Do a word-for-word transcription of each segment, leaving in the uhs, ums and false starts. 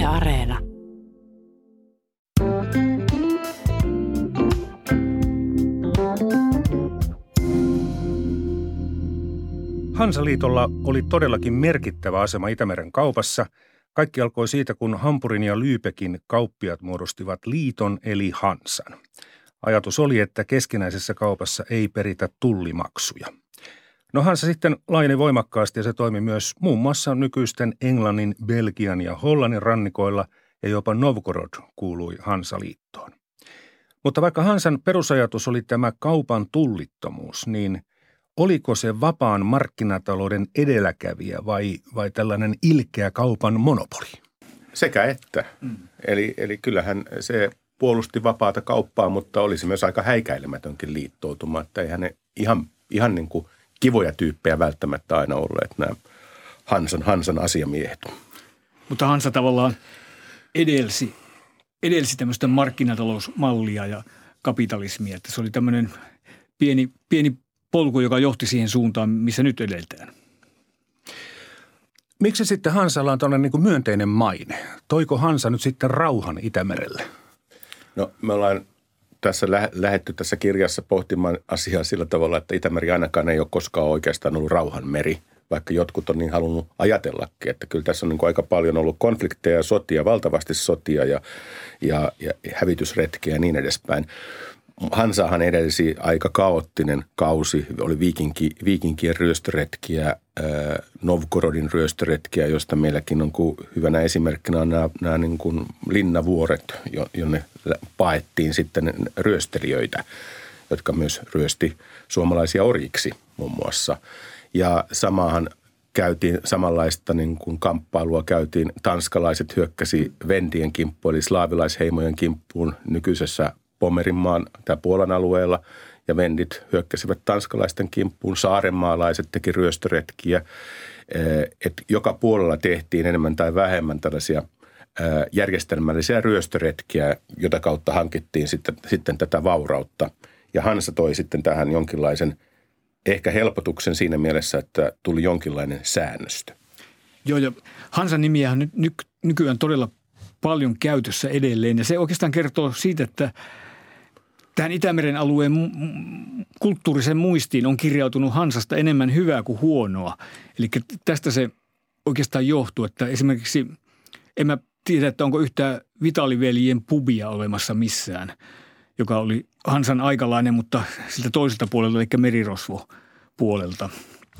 Areena. Hansaliitolla oli todellakin merkittävä asema Itämeren kaupassa. Kaikki alkoi siitä, kun Hampurin ja Lübeckin kauppiaat muodostivat liiton eli Hansan. Ajatus oli, että keskinäisessä kaupassa ei peritä tullimaksuja. No Hansa sitten laajeni voimakkaasti ja se toimi myös muun muassa nykyisten Englannin, Belgian ja Hollannin rannikoilla ja jopa Novgorod kuului Hansaliittoon. Mutta vaikka Hansan perusajatus oli tämä kaupan tullittomuus, niin oliko se vapaan markkinatalouden edelläkävijä vai, vai tällainen ilkeä kaupan monopoli? Sekä että. Mm. Eli, eli kyllähän se puolusti vapaata kauppaa, mutta olisi myös aika häikäilemätönkin liittoutuma, että eihän ne ihan, ihan niin kuin kivoja tyyppejä välttämättä aina olleet nämä Hansan, Hansan asiamiehet. Mutta Hansa tavallaan edelsi, edelsi tämmöistä markkinatalousmallia ja kapitalismia, että se oli tämmöinen pieni, pieni polku, joka johti siihen suuntaan, missä nyt edeltään. Miksi sitten Hansalla on tällainen niin kuin myönteinen maine? Toiko Hansa nyt sitten rauhan Itämerelle? No me ollaan tässä lä- lähdetty tässä kirjassa pohtimaan asiaa sillä tavalla, että Itämeri ainakaan ei ole koskaan oikeastaan ollut rauhanmeri, vaikka jotkut on niin halunnut ajatellakin, että kyllä tässä on niin kuin aika paljon ollut konflikteja ja sotia, valtavasti sotia ja, ja, ja hävitysretkiä ja niin edespäin. Hansahan edelsi aika kaoottinen kausi, oli viikinki, viikinkien ryöstöretkiä, ää, Novgorodin ryöstöretkiä, josta meilläkin on kuin hyvänä esimerkkinä on nämä, nämä niin kuin linnavuoret, jonne paettiin sitten ryöstelijöitä, jotka myös ryösti suomalaisia orjiksi muun muassa. Ja samahan käytiin, samanlaista niin kuin kamppailua käytiin, tanskalaiset hyökkäsi vendien kimppuun, eli slaavilaisheimojen kimppuun nykyisessä Pomerinmaan tai Puolan alueella ja vendit hyökkäsivät tanskalaisten kimppuun. Saarenmaalaiset teki ryöstöretkiä. Et joka puolella tehtiin enemmän tai vähemmän tällaisia järjestelmällisiä ryöstöretkiä, jota kautta hankittiin sitten, sitten tätä vaurautta. Ja Hansa toi sitten tähän jonkinlaisen ehkä helpotuksen siinä mielessä, että tuli jonkinlainen säännöstö. Joo, ja Hansan nimiä on nyt ny- nykyään todella paljon käytössä edelleen ja se oikeastaan kertoo siitä, että tähän Itämeren alueen mu- kulttuurisen muistiin on kirjautunut Hansasta enemmän hyvää kuin huonoa. Eli tästä se oikeastaan johtuu, että esimerkiksi en mä tiedä, että onko yhtään Vitaliveljien pubia olemassa missään, joka oli Hansan aikalainen, mutta siltä toiselta puolelta, eli merirosvo puolelta.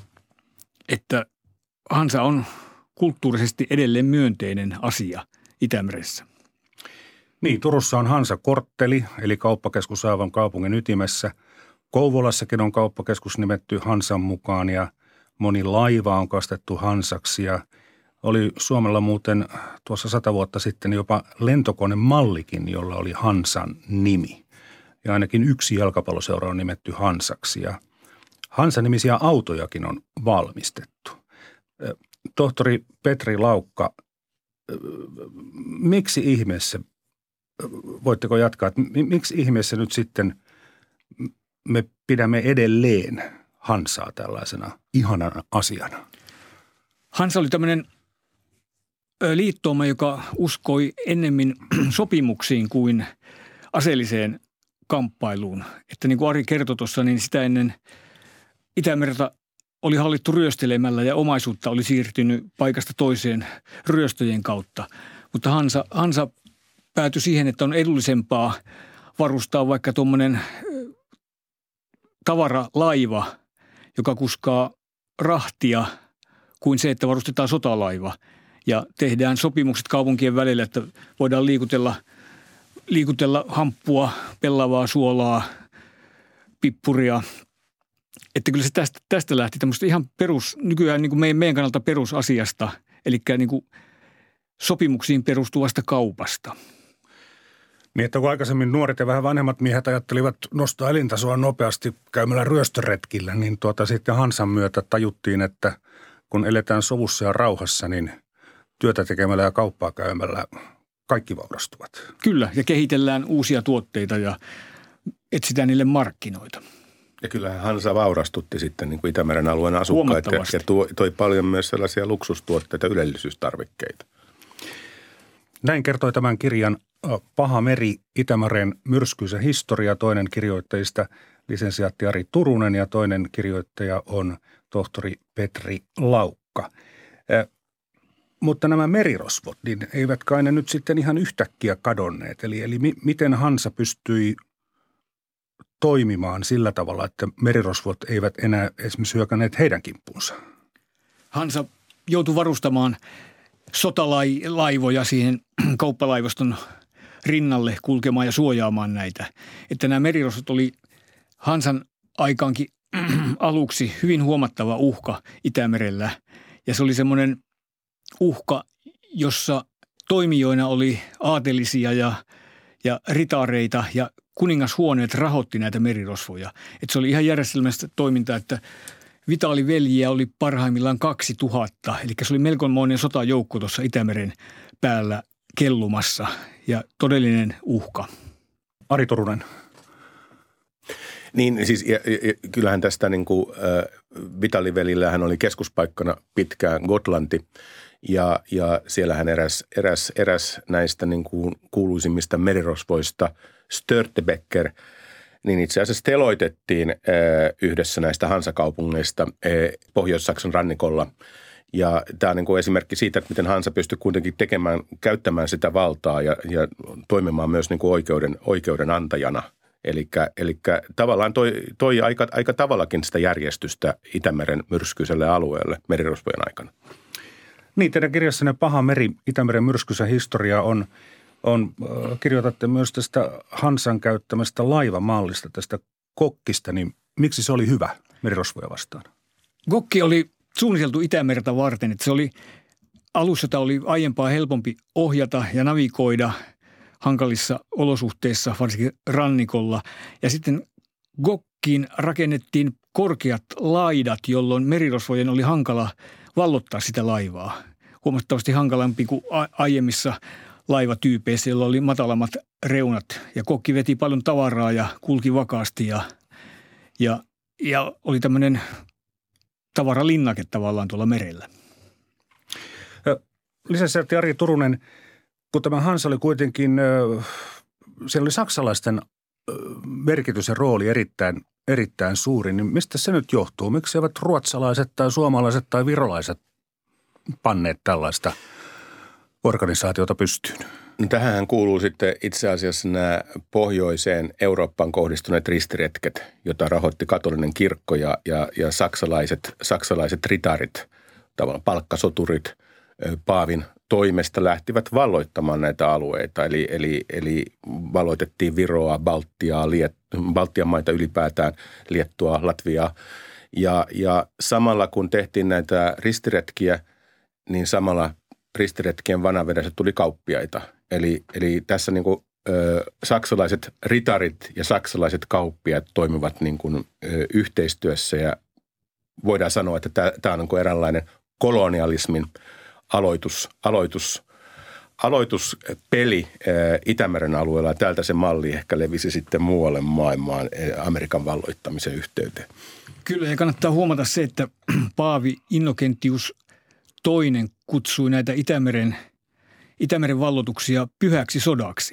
Että Hansa on kulttuurisesti edelleen myönteinen asia Itämeressä. Niin, Turussa on Hansa-kortteli, eli kauppakeskus aivan kaupungin ytimessä. Kouvolassakin on kauppakeskus nimetty Hansan mukaan ja moni laiva on kastettu Hansaksi. Ja oli Suomella muuten tuossa sata vuotta sitten jopa lentokonemallikin, jolla oli Hansan nimi. Ja ainakin yksi jalkapalloseura on nimetty Hansaksi ja Hansa-nimisiä autojakin on valmistettu. Tohtori Petri Laukka, miksi ihmeessä, voitteko jatkaa, että miksi ihmeessä nyt sitten me pidämme edelleen Hansaa tällaisena ihanana asiana? Hansa oli tämmöinen liittouma, joka uskoi ennemmin sopimuksiin kuin aseelliseen kamppailuun. Että niin kuin Ari kertoi tuossa, niin sitä ennen Itämerta oli hallittu ryöstelemällä ja omaisuutta oli siirtynyt paikasta toiseen ryöstöjen kautta. Mutta Hansa, Hansa päätyi siihen, että on edullisempaa varustaa vaikka tuommoinen tavaralaiva, joka kuskaa rahtia, kuin se, että varustetaan sotalaiva. Ja tehdään sopimukset kaupunkien välillä, että voidaan liikutella, liikutella hamppua, pellavaa, suolaa, pippuria. Että kyllä se tästä, tästä lähti tämmöistä ihan perus, nykyään niin kuin meidän, meidän kannalta perusasiasta, eli niin kuin sopimuksiin perustuvasta kaupasta. Niin, että kun aikaisemmin nuoret ja vähän vanhemmat miehet ajattelivat nostaa elintasoa nopeasti käymällä ryöstöretkillä, niin tuota sitten Hansan myötä tajuttiin, että kun eletään sovussa ja rauhassa, niin työtä tekemällä ja kauppaa käymällä kaikki vaurastuvat. Kyllä, ja kehitellään uusia tuotteita ja etsitään niille markkinoita. Ja kyllähän Hansa vaurastutti sitten niin kuin Itämeren alueen asukkaita ja toi, toi paljon myös sellaisia luksustuotteita, ylellisyystarvikkeita. Näin kertoi tämän kirjan Paha meri, Itämeren myrskyisen historia. Toinen kirjoittajista lisensiaatti Ari Turunen ja toinen kirjoittaja on tohtori Petri Laukka. Eh, mutta nämä merirosvot, niin eivät kai ne nyt sitten ihan yhtäkkiä kadonneet. Eli, eli mi, miten Hansa pystyi toimimaan sillä tavalla, että merirosvot eivät enää esimerkiksi hyökänneet heidän kimppuunsa? Hansa joutui varustamaan sotalaivoja siihen kauppalaivaston rinnalle kulkemaan ja suojaamaan näitä. Että nämä merirosvot oli Hansan aikaankin aluksi hyvin huomattava uhka Itämerellä. Ja se oli semmoinen uhka, jossa toimijoina oli aatelisia ja, ja ritaareita ja kuningashuoneet rahoitti näitä merirosvoja. Että se oli ihan järjestelmästä toimintaa, että vitaaliveljiä oli parhaimmillaan kaksituhatta. Eli se oli melkoinen sotajoukko tuossa Itämeren päällä kellumassa ja todellinen uhka. Ari Turunen. Niin siis ja, ja, kyllähän tästä niin kuin äh, Vitalivelillähän oli keskuspaikkana pitkään Gotlanti ja, ja siellähän eräs, eräs, eräs näistä niin kuin kuuluisimmista merirosvoista Störtebeker, niin itse asiassa teloitettiin äh, yhdessä näistä Hansa-kaupungeista äh, Pohjois-Saksan rannikolla. Ja tämä on niin kuin esimerkki siitä, että miten Hansa pystyi kuitenkin tekemään, käyttämään sitä valtaa ja, ja toimimaan myös niin kuin oikeuden, oikeuden antajana. Eli tavallaan toi, toi aika, aika tavallakin sitä järjestystä Itämeren myrskyiselle alueelle merirosvojen aikana. Niin, teidän kirjassanne Paha meri, Itämeren myrskyisen historia on, on äh, kirjoitatte myös tästä Hansan käyttämästä laivamallista, tästä kokkista, niin miksi se oli hyvä merirosvoja vastaan? Kokki oli suunniteltu Itämerta varten, että se oli alussa, jota oli aiempaa helpompi ohjata ja navigoida hankalissa olosuhteissa, varsinkin rannikolla. Ja sitten Gokkiin rakennettiin korkeat laidat, jolloin merirosvojen oli hankala vallottaa sitä laivaa. Huomattavasti hankalampi kuin aiemmissa laivatyypeissä, joilla oli matalammat reunat. Ja Kokki veti paljon tavaraa ja kulki vakaasti ja, ja, ja oli tämmöinen tavaralinnake tavallaan tuolla merellä. Lisäksi Ari Turunen, kun tämä Hansa oli kuitenkin, siellä oli saksalaisten merkitys ja rooli erittäin, erittäin suuri, niin mistä se nyt johtuu? Miksi eivät ruotsalaiset tai suomalaiset tai virolaiset panneet tällaista organisaatiota pystyyn? No tähän kuuluu sitten itse asiassa nämä pohjoiseen Eurooppaan kohdistuneet ristiretket, jota rahoitti katolinen kirkko ja, ja, ja saksalaiset, saksalaiset ritarit, tavallaan palkkasoturit, paavin toimesta lähtivät valloittamaan näitä alueita. Eli, eli, eli valloitettiin Viroa, Baltiaa, Liet, Baltian maita ylipäätään, Liettua, Latviaa. Ja, ja samalla kun tehtiin näitä ristiretkiä, niin samalla ristiretkien vanavedessä tuli kauppiaita. Eli, eli tässä niin kuin, ö, saksalaiset ritarit ja saksalaiset kauppiaat toimivat niin kuin, ö, yhteistyössä. Ja voidaan sanoa, että tämä, tämä on niin kuin eräänlainen kolonialismin aloitus, aloitus, aloituspeli Itämeren alueella. Tältä se malli ehkä levisi sitten muualle maailmaan Amerikan valloittamisen yhteyteen. Kyllä, ja kannattaa huomata se, että Paavi Innokentius toinen kutsui näitä Itämeren, Itämeren valloituksia pyhäksi sodaksi.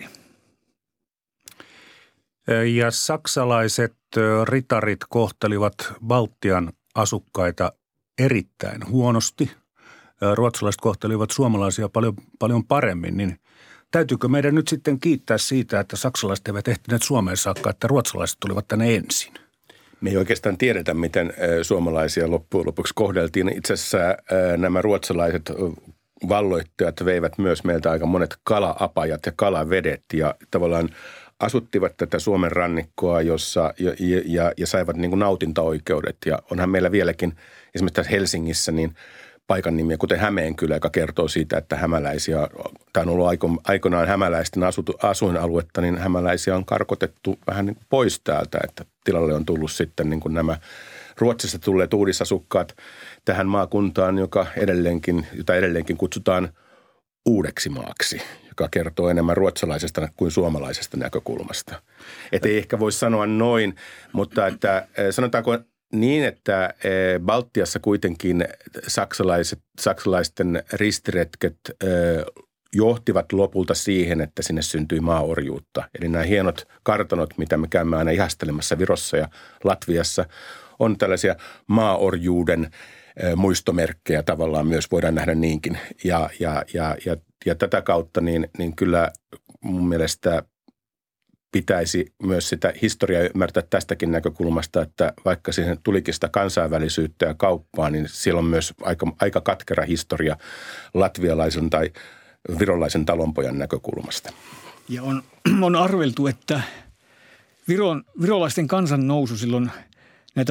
Ja saksalaiset ritarit kohtelivat Baltian asukkaita erittäin huonosti. Ruotsalaiset kohtelivat suomalaisia paljon, paljon paremmin, niin täytyykö meidän nyt sitten kiittää siitä, että saksalaiset eivät ehtineet Suomeen saakka, että ruotsalaiset tulivat tänne ensin? Me ei oikeastaan tiedetä, miten suomalaisia loppujen lopuksi kohdeltiin. Itse asiassa nämä ruotsalaiset valloittajat veivät myös meiltä aika monet kala-apajat ja kalavedet ja tavallaan asuttivat tätä Suomen rannikkoa, jossa ja, ja, ja saivat niin kuin nautintaoikeudet. Ja onhan meillä vieläkin esimerkiksi tässä Helsingissä niin paikan nimiä, kuten Hämeenkylä, joka kertoo siitä, että hämäläisiä, tämä on ollut aikoinaan hämäläisten asutu, asuinaluetta, niin hämäläisiä on karkotettu vähän niin pois täältä, että tilalle on tullut sitten niin kuin nämä Ruotsista tulleet uudisasukkaat tähän maakuntaan, joka edelleenkin, jota edelleenkin kutsutaan uudeksi maaksi, joka kertoo enemmän ruotsalaisesta kuin suomalaisesta näkökulmasta. Että ei ehkä voi sanoa noin, mutta että sanotaanko niin, että Baltiassa kuitenkin saksalaiset, saksalaisten ristiretket johtivat lopulta siihen, että sinne syntyi maaorjuutta. Eli nämä hienot kartanot, mitä me käymme aina ihastelemassa Virossa ja Latviassa, on tällaisia maaorjuuden muistomerkkejä tavallaan myös, voidaan nähdä niinkin. Ja, ja, ja, ja, ja tätä kautta niin, niin kyllä mun mielestä pitäisi myös sitä historiaa ymmärtää tästäkin näkökulmasta, että vaikka siihen tulikin sitä kansainvälisyyttä ja kauppaa, niin siellä on myös aika, aika katkera historia latvialaisen tai virolaisen talonpojan näkökulmasta. Ja on, on arveltu, että Viron, virolaisten kansan nousu silloin näitä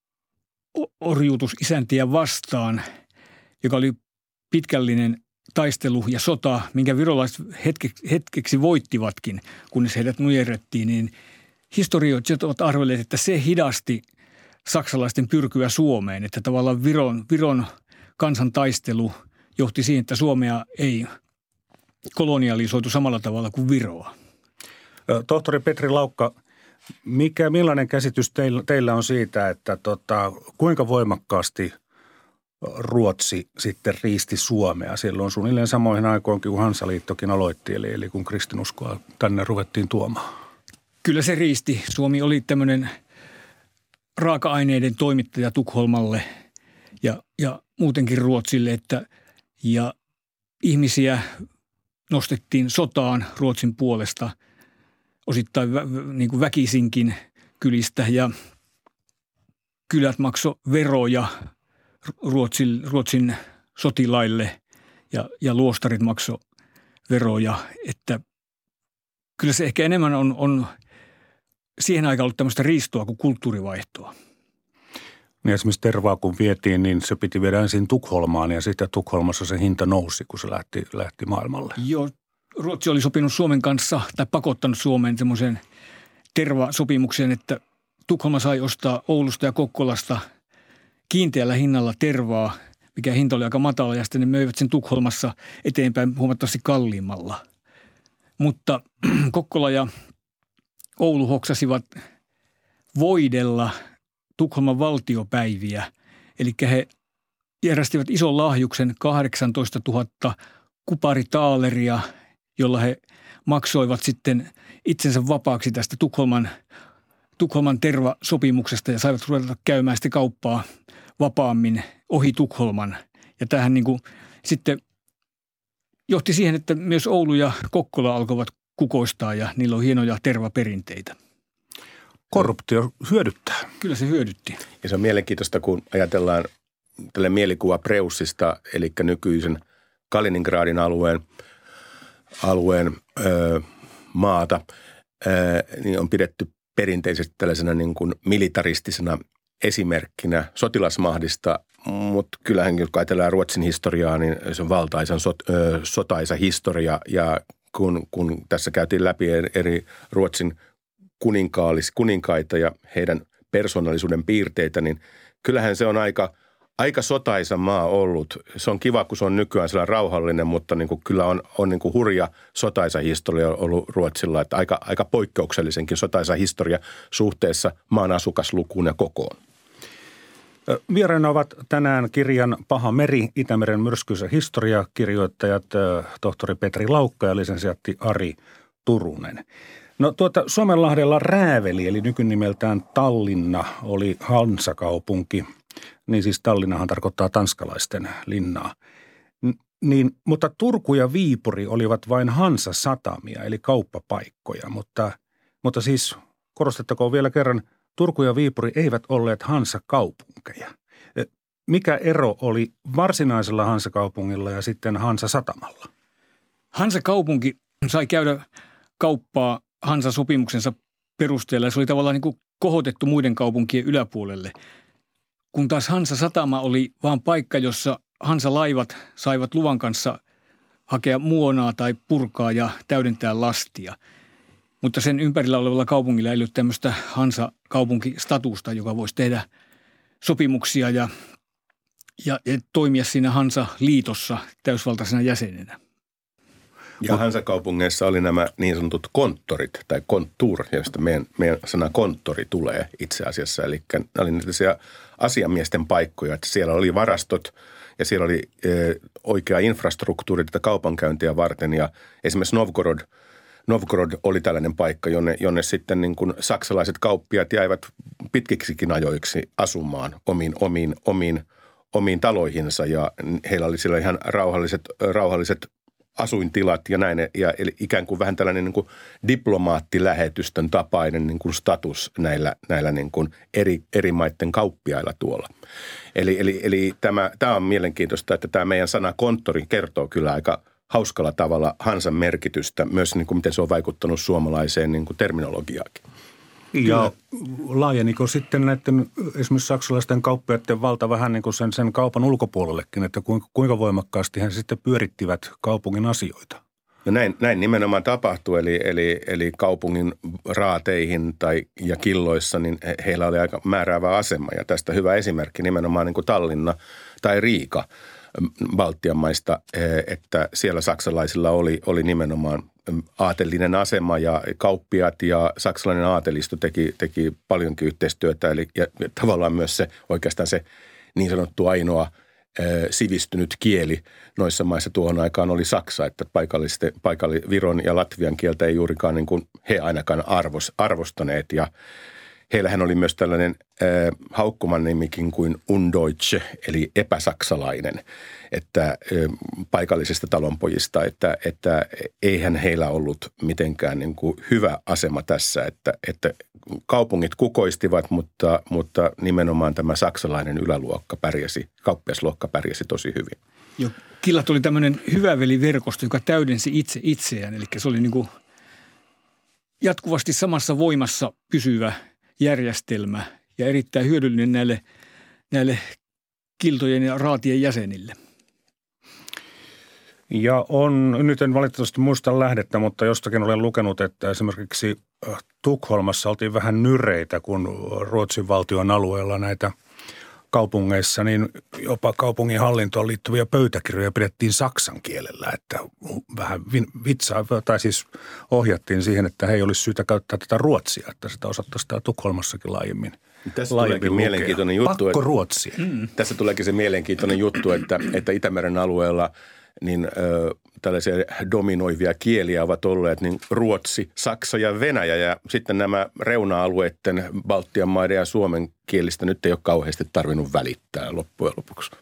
maaorjuutusisäntiä vastaan, joka oli pitkällinen taistelu ja sota, minkä virolaiset hetke, hetkeksi voittivatkin, kunnes heidät nujerrettiin, niin historioitsijat ovat arvelleet, että se hidasti saksalaisten pyrkyä Suomeen, että tavallaan Viron, Viron kansan taistelu johti siihen, että Suomea ei kolonialisoitu samalla tavalla kuin Viroa. Tohtori Petri Laukka, mikä, millainen käsitys teillä, teillä on siitä, että tota, kuinka voimakkaasti Ruotsi sitten riisti Suomea silloin suunnilleen samoihin aikoihin, kun Hansaliittokin aloitti, eli, eli kun kristinuskoa tänne ruvettiin tuomaan? Kyllä se riisti. Suomi oli tämmöinen raaka-aineiden toimittaja Tukholmalle ja, ja muutenkin Ruotsille, että ja ihmisiä nostettiin sotaan Ruotsin puolesta osittain vä, niin kuin väkisinkin kylistä ja kylät maksoi veroja Ruotsin, Ruotsin sotilaille ja, ja luostarit maksoi veroja, että kyllä se ehkä enemmän on, on siihen aikaan ollut tämmöistä riistoa kuin kulttuurivaihtoa. Niin esimerkiksi tervaa kun vietiin, niin se piti viedä ensin Tukholmaan ja sitten Tukholmassa se hinta nousi, kun se lähti, lähti maailmalle. Joo, Ruotsi oli sopinut Suomen kanssa tai pakottanut Suomeen semmoisen tervasopimukseen, että Tukholma sai ostaa Oulusta ja Kokkolasta kiinteällä hinnalla tervaa, mikä hinta oli aika matala, ja sitten ne möivät sen Tukholmassa eteenpäin huomattavasti kalliimmalla. Mutta Kokkola ja Oulu hoksasivat voidella Tukholman valtiopäiviä, eli he järjestivät ison lahjuksen kahdeksantoistatuhatta kuparitaaleria, jolla he maksoivat sitten itsensä vapaaksi tästä Tukholman, Tukholman tervasopimuksesta ja saivat ruveta käymään sitten kauppaa vapaammin ohi Tukholman. Ja tämähän niin kuin sitten johti siihen, että myös Oulu ja Kokkola alkoivat kukoistaa ja niillä on hienoja tervaperinteitä. Korruptio hyödyttää. Kyllä se hyödytti. Ja se on mielenkiintoista, kun ajatellaan tälle mielikuva Preussista, eli nykyisen Kaliningradin alueen, alueen ö, maata, ö, niin on pidetty perinteisesti tällaisena niin kuin militaristisena esimerkkinä sotilasmahdista, mutta kyllähän kun ajatellaan Ruotsin historiaa, niin se on valtaisan sot, ö, sotaisa historia ja kun, kun tässä käytiin läpi eri Ruotsin kuninkaallis, kuninkaita ja heidän persoonallisuuden piirteitä, niin kyllähän se on aika, aika sotaisa maa ollut. Se on kiva, kun se on nykyään sellainen rauhallinen, mutta niin kuin kyllä on, on niin kuin hurja sotaisa historia ollut Ruotsilla, että aika, aika poikkeuksellisenkin sotaisa historia suhteessa maan asukaslukuun ja kokoon. Vieraina ovat tänään kirjan Paha meri, Itämeren myrskyisä historia, kirjoittajat tohtori Petri Laukka ja lisensiaatti Ari Turunen. No tuota Suomenlahdella Rääveli, eli nykynimeltään Tallinna, oli Hansakaupunki. Niin siis Tallinnahan tarkoittaa tanskalaisten linnaa. N- niin, mutta Turku ja Viipuri olivat vain Hansa-satamia, eli kauppapaikkoja. Mutta, mutta siis korostettakoon vielä kerran, Turku ja Viipuri eivät olleet Hansa-kaupunkeja. Mikä ero oli varsinaisella Hansa-kaupungilla ja sitten Hansa-satamalla? Hansa-kaupunki sai käydä kauppaa Hansa-sopimuksensa perusteella. Se oli tavallaan niin kuin kohotettu muiden kaupunkien yläpuolelle. Kun taas Hansa-satama oli vaan paikka, jossa Hansa-laivat saivat luvan kanssa hakea muonaa tai purkaa ja täydentää lastia. Mutta sen ympärillä olevalla kaupungilla ei ole tämmöistä Hansa-kaupunkistatusta, joka voisi tehdä sopimuksia ja, ja, ja toimia siinä Hansa-liitossa täysvaltaisena jäsenenä. Ja Hansa-kaupungeissa oli nämä niin sanotut konttorit tai konttur, josta meidän, meidän sana konttori tulee itse asiassa. Eli nämä oli niitä asiamiesten paikkoja, että siellä oli varastot ja siellä oli oikea infrastruktuuri tätä kaupankäyntiä varten ja esimerkiksi Novgorod, Novgorod oli tällainen paikka, jonne, jonne sitten niin kuin saksalaiset kauppiaat jäivät pitkiksikin ajoiksi asumaan omiin, omiin, omiin, omiin taloihinsa ja heillä oli siellä ihan rauhalliset, rauhalliset asuintilat ja näin, ja eli ikään kuin vähän tällainen niin kuin diplomaattilähetystön tapainen niin kuin status näillä, näillä niin kuin eri, eri maiden kauppiailla tuolla. Eli, eli, eli tämä, tämä on mielenkiintoista, että tämä meidän sana konttori kertoo kyllä aika hauskalla tavalla Hansan merkitystä, myös niin kuin miten se on vaikuttanut suomalaiseen niin kuin terminologiaakin. Ja laajeniko sitten näiden esimerkiksi saksalaisten kauppiaiden valta vähän niin kuin sen, sen kaupan ulkopuolellekin, että kuinka voimakkaasti he sitten pyörittivät kaupungin asioita? No näin, näin nimenomaan tapahtui, eli, eli, eli kaupungin raateihin tai, ja killoissa, niin he, heillä oli aika määräävä asema. Ja tästä hyvä esimerkki nimenomaan niin kuin Tallinna tai Riika Baltian maista, että siellä saksalaisilla oli, oli nimenomaan aatellinen asema ja kauppiat ja saksalainen aatelisto teki, teki paljonkin yhteistyötä. Eli ja, ja tavallaan myös se oikeastaan se niin sanottu ainoa sivistynyt kieli noissa maissa tuohon aikaan oli saksa, että paikallisten, paikalli, Viron ja Latvian kieltä ei juurikaan niin kuin he ainakaan arvos, arvostaneet. Ja heillähän oli myös tällainen äh, haukkuman nimikin kuin Undeutsche, eli epäsaksalainen, että äh, paikallisista talonpojista, että, että eihän heillä ollut mitenkään niin kuin hyvä asema tässä, että, että kaupungit kukoistivat, mutta, mutta nimenomaan tämä saksalainen yläluokka pärjäsi, kauppiasluokka pärjäsi tosi hyvin. Joo, Killat oli tämmöinen hyväveliverkosto, joka täydensi itse itseään, eli se oli niin kuin jatkuvasti samassa voimassa pysyvä järjestelmä ja erittäin hyödyllinen näille, näille kiltojen ja raatien jäsenille. Ja on, nyt en valitettavasti muista lähdettä, mutta jostakin olen lukenut, että esimerkiksi Tukholmassa oltiin vähän nyreitä, kun Ruotsin valtion alueella näitä kaupungeissa, niin jopa kaupungin hallintoon liittyviä pöytäkirjoja pidettiin saksan kielellä, että vähän vitsaa, tai siis ohjattiin siihen, että he ei olisi syytä käyttää tätä ruotsia, että sitä osattaisi tämä Tukholmassakin laajemmin. Tässä tuleekin mielenkiintoinen juttu. Pakko ruotsia. Mm. Tässä tuleekin se mielenkiintoinen juttu, että, että Itämeren alueella niin ö, tällaisia dominoivia kieliä ovat olleet niin Ruotsi, Saksa ja Venäjä. Ja sitten nämä reuna-alueiden Baltian maiden ja Suomen kielistä nyt ei ole kauheasti tarvinnut välittää loppujen lopuksi.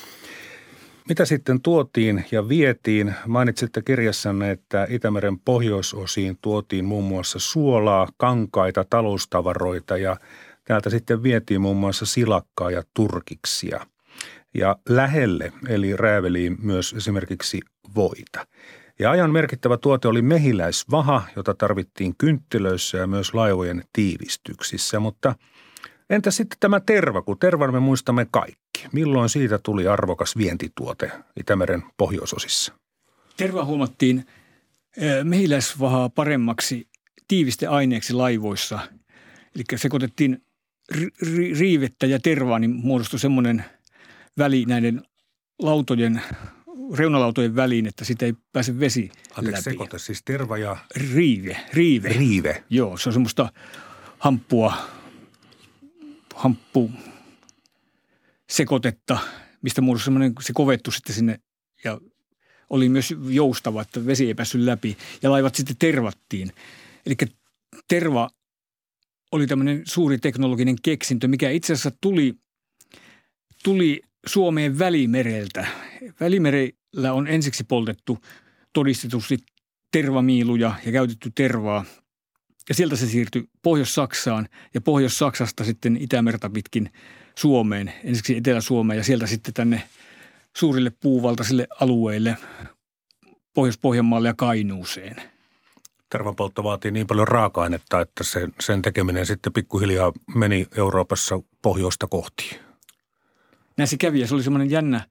Mitä sitten tuotiin ja vietiin? Mainitsitte kirjassanne, että Itämeren pohjoisosiin tuotiin muun muassa suolaa, kankaita, taloustavaroita ja täältä sitten vietiin muun muassa silakkaa ja turkiksia. Ja lähelle, eli rääveliin, myös esimerkiksi voita. Ja ajan merkittävä tuote oli mehiläisvaha, jota tarvittiin kynttilöissä ja myös laivojen tiivistyksissä. Mutta entä sitten tämä terva, kun tervan me muistamme kaikki? Milloin siitä tuli arvokas vientituote Itämeren pohjoisosissa? Terva huomattiin mehiläisvahaa paremmaksi tiivisteaineeksi laivoissa. Eli sekoitettiin ri- riivettä ja tervaa, niin muodostui semmoinen väli näiden lautojen, reunalautojen väliin, että siitä ei pääse vesi Anteeksi, läpi. sekoita siis terva ja Riive, riive. Riive. Joo, se on semmoista hamppua, hamppu sekoitetta, mistä muodostui semmoinen, se kovettui sitten sinne ja oli myös joustava, että vesi ei päässyt läpi ja laivat sitten tervattiin. Eli terva oli tämmöinen suuri teknologinen keksintö, mikä itse asiassa tuli, tuli Suomeen Välimereltä. Välimerellä on ensiksi poltettu todistetusti tervamiiluja ja käytetty tervaa. Ja sieltä se siirtyi Pohjois-Saksaan ja Pohjois-Saksasta sitten Itämerta pitkin Suomeen, ensiksi Etelä-Suomeen ja sieltä sitten tänne suurille puuvaltaisille alueille Pohjois-Pohjanmaalle ja Kainuuseen. Tervanpoltto vaatii niin paljon raaka-ainetta, että sen, sen tekeminen sitten pikkuhiljaa meni Euroopassa pohjoista kohti. Näin se kävi ja se oli semmoinen jännä,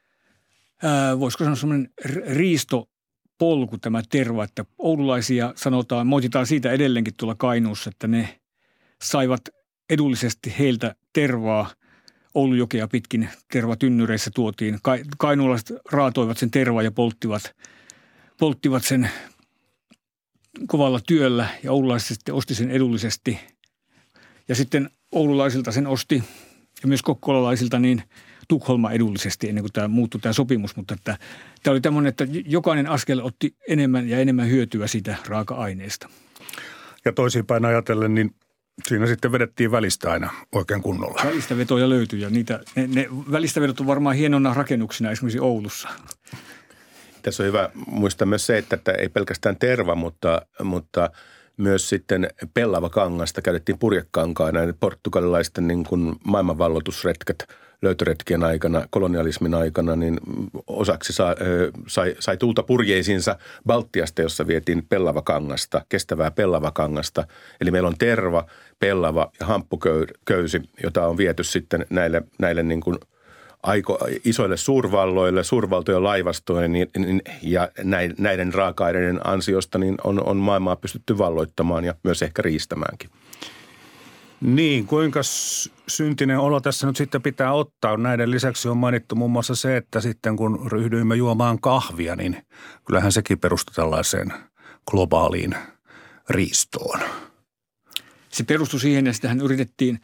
ää, voisiko sanoa semmoinen riistopolku tämä terva, että oululaisia sanotaan, moititaan siitä edelleenkin tuolla Kainuussa, että ne saivat edullisesti heiltä tervaa. Oulujokea pitkin tervatynnyreissä tuotiin. Kainuulaiset raatoivat sen tervaa ja polttivat, polttivat sen kovalla työllä ja oululaiset sitten osti sen edullisesti. Ja sitten oululaisilta sen osti ja myös kokkolalaisilta niin Tukholma edullisesti ennen kuin tämä muuttui tämä sopimus, mutta että tämä oli tämmöinen, että jokainen askel otti enemmän ja enemmän hyötyä siitä raaka-aineesta. Ja toisinpäin ajatellen, niin siinä sitten vedettiin välistä aina oikein kunnolla. Välistä vetoja löytyi ja niitä, ne, ne välistä vedot on varmaan hienona rakennuksina esimerkiksi Oulussa. Tässä on hyvä muistaa myös se, että ei pelkästään terva, mutta, mutta myös sitten pellava kangasta käytettiin purjekankaana. Portugalilaisten niin kuin maailmanvalloitusretket löytöretkien aikana, kolonialismin aikana, niin osaksi sai, sai, sai tulta purjeisiinsa Baltiasta, jossa vietiin pellavakangasta, kestävää pellavakangasta. Eli meillä on terva, pellava ja hamppuköysi, jota on viety sitten näille, näille niin kuin aiko, isoille suurvalloille, suurvaltojen laivastoille niin, niin, ja näiden raaka-aineiden ansiosta niin on, on maailmaa pystytty valloittamaan ja myös ehkä riistämäänkin. Niin, kuinka syntinen olo tässä nyt sitten pitää ottaa? Näiden lisäksi on mainittu muun muassa se, että sitten kun ryhdyimme juomaan kahvia, niin kyllähän sekin perustui tällaiseen globaaliin riistoon. Se perustui siihen ja sitähän yritettiin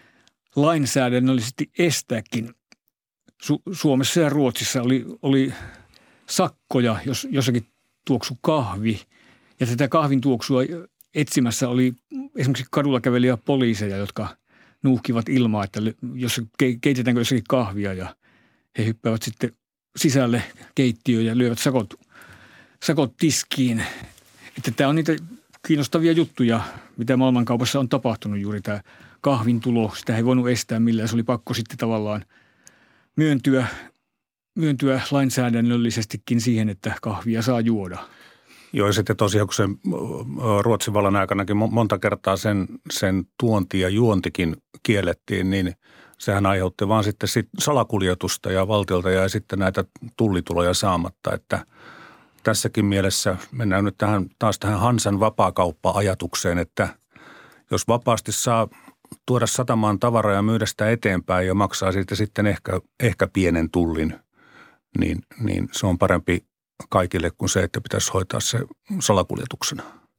lainsäädännöllisesti estääkin. Su- Suomessa ja Ruotsissa oli, oli sakkoja, jos jossakin tuoksu kahvi ja tätä kahvin tuoksua etsimässä oli esimerkiksi kadulla käveliä poliiseja, jotka nuuhkivat ilmaa, että jos keitetäänkö jossakin kahvia ja he hyppäävät sitten sisälle keittiöön ja lyövät sakot, sakot tiskiin. Että tämä on niitä kiinnostavia juttuja, mitä maailmankaupassa on tapahtunut juuri tämä kahvin tulo. Sitä ei voinut estää millään, se oli pakko sitten tavallaan myöntyä, myöntyä lainsäädännöllisestikin siihen, että kahvia saa juoda. Joo, ja sitten tosiaan, kun se Ruotsin vallan aikanakin monta kertaa sen, sen tuonti ja juontikin kiellettiin, niin sehän aiheutti vaan sitten sit salakuljetusta ja valtiolta jäi sitten näitä tullituloja saamatta. Että tässäkin mielessä mennään nyt tähän, taas tähän Hansan vapaakauppa-ajatukseen, että jos vapaasti saa tuoda satamaan tavaraa ja myydä sitä eteenpäin ja maksaa siitä sitten ehkä, ehkä pienen tullin, niin, niin se on parempi kaikille kuin se, että pitäisi hoitaa se salakuljetuksena.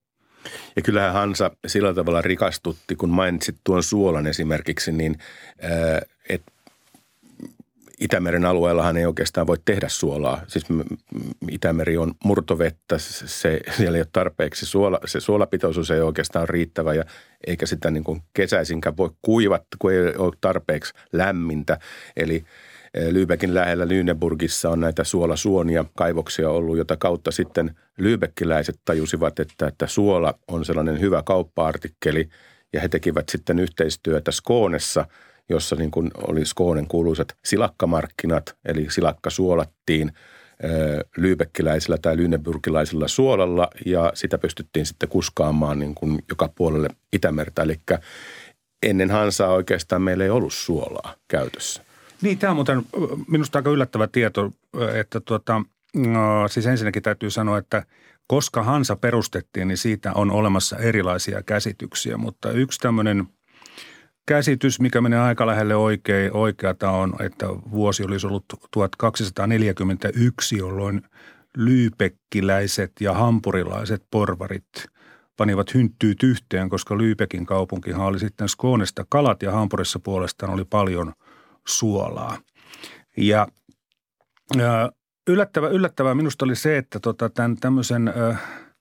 Ja kyllähän Hansa sillä tavalla rikastutti, kun mainitsit tuon suolan esimerkiksi, niin että Itämeren alueellahan ei oikeastaan voi tehdä suolaa. Siis Itämeri on murtovettä, se, siellä ei ole tarpeeksi suola, se suolapitoisuus ei oikeastaan riittävä ja eikä sitä niin kuin kesäisinkään voi kuivattaa, kun ei ole tarpeeksi lämmintä. Eli Lübeckin lähellä Lüneburgissa on näitä suolasuonia, kaivoksia ollut, jota kautta sitten lübeckiläiset tajusivat, että, että suola on sellainen hyvä kauppa-artikkeli ja he tekivät sitten yhteistyötä Skånessa, jossa niin kuin oli Skånen kuuluisat silakkamarkkinat, eli silakka suolattiin lübeckiläisellä tai lüneburgilaisella suolalla ja sitä pystyttiin sitten kuskaamaan niin kuin joka puolelle Itämerta. Eli ennen Hansaa oikeastaan meillä ei ollut suolaa käytössä. Niin, tämä on muuten minusta aika yllättävä tieto, että tuota, no, siis ensinnäkin täytyy sanoa, että koska Hansa perustettiin, niin siitä on olemassa erilaisia käsityksiä, mutta yksi tämmöinen käsitys, mikä menee aika lähelle oikein, oikeata on, että vuosi olisi ollut tuhatkaksisataaneljäkymmentäyksi, jolloin lyypekkiläiset ja hampurilaiset porvarit panivat hynttyyt yhteen, koska Lübeckin kaupunkihan oli sitten Skånesta kalat ja Hampurissa puolestaan oli paljon suolaa. Ja ää, yllättävää, yllättävää minusta oli se, että tota, tämän tämmöisen ää,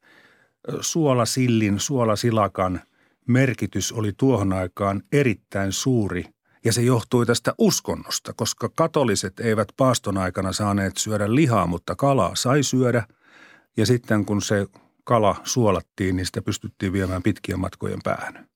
suolasillin, suolasilakan merkitys oli tuohon aikaan erittäin suuri ja se johtui tästä uskonnosta, koska katoliset eivät paaston aikana saaneet syödä lihaa, mutta kalaa sai syödä ja sitten kun se kala suolattiin, niin sitä pystyttiin viemään pitkien matkojen päähän.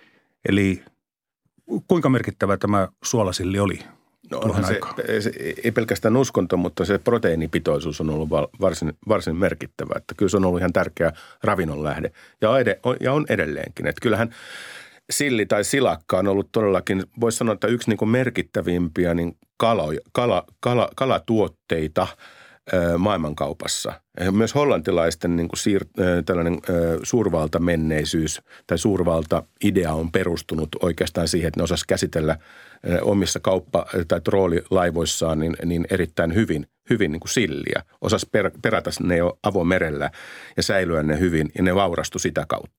Eli kuinka merkittävä tämä suolasilli oli? No onhan se, se, ei pelkästään uskonto, mutta se proteiinipitoisuus on ollut varsin, varsin merkittävä. Että kyllä se on ollut ihan tärkeä ravinnon lähde ja, ed, ja on edelleenkin. Että kyllähän silli tai silakka on ollut todellakin, voisi sanoa, että yksi niin kuin merkittävimpiä niin kala, kala, kala, kalatuotteita maailmankaupassa. Myös hollantilaisten niin kuin siir, tällainen suurvaltamenneisyys tai suurvalta-idea on perustunut oikeastaan siihen, että ne osasivat käsitellä omissa kauppa- tai troolilaivoissaan niin, niin erittäin hyvin, hyvin niin kuin silliä. Osasi per, perätä ne jo avomerellä ja säilyä ne hyvin ja ne vaurastui sitä kautta.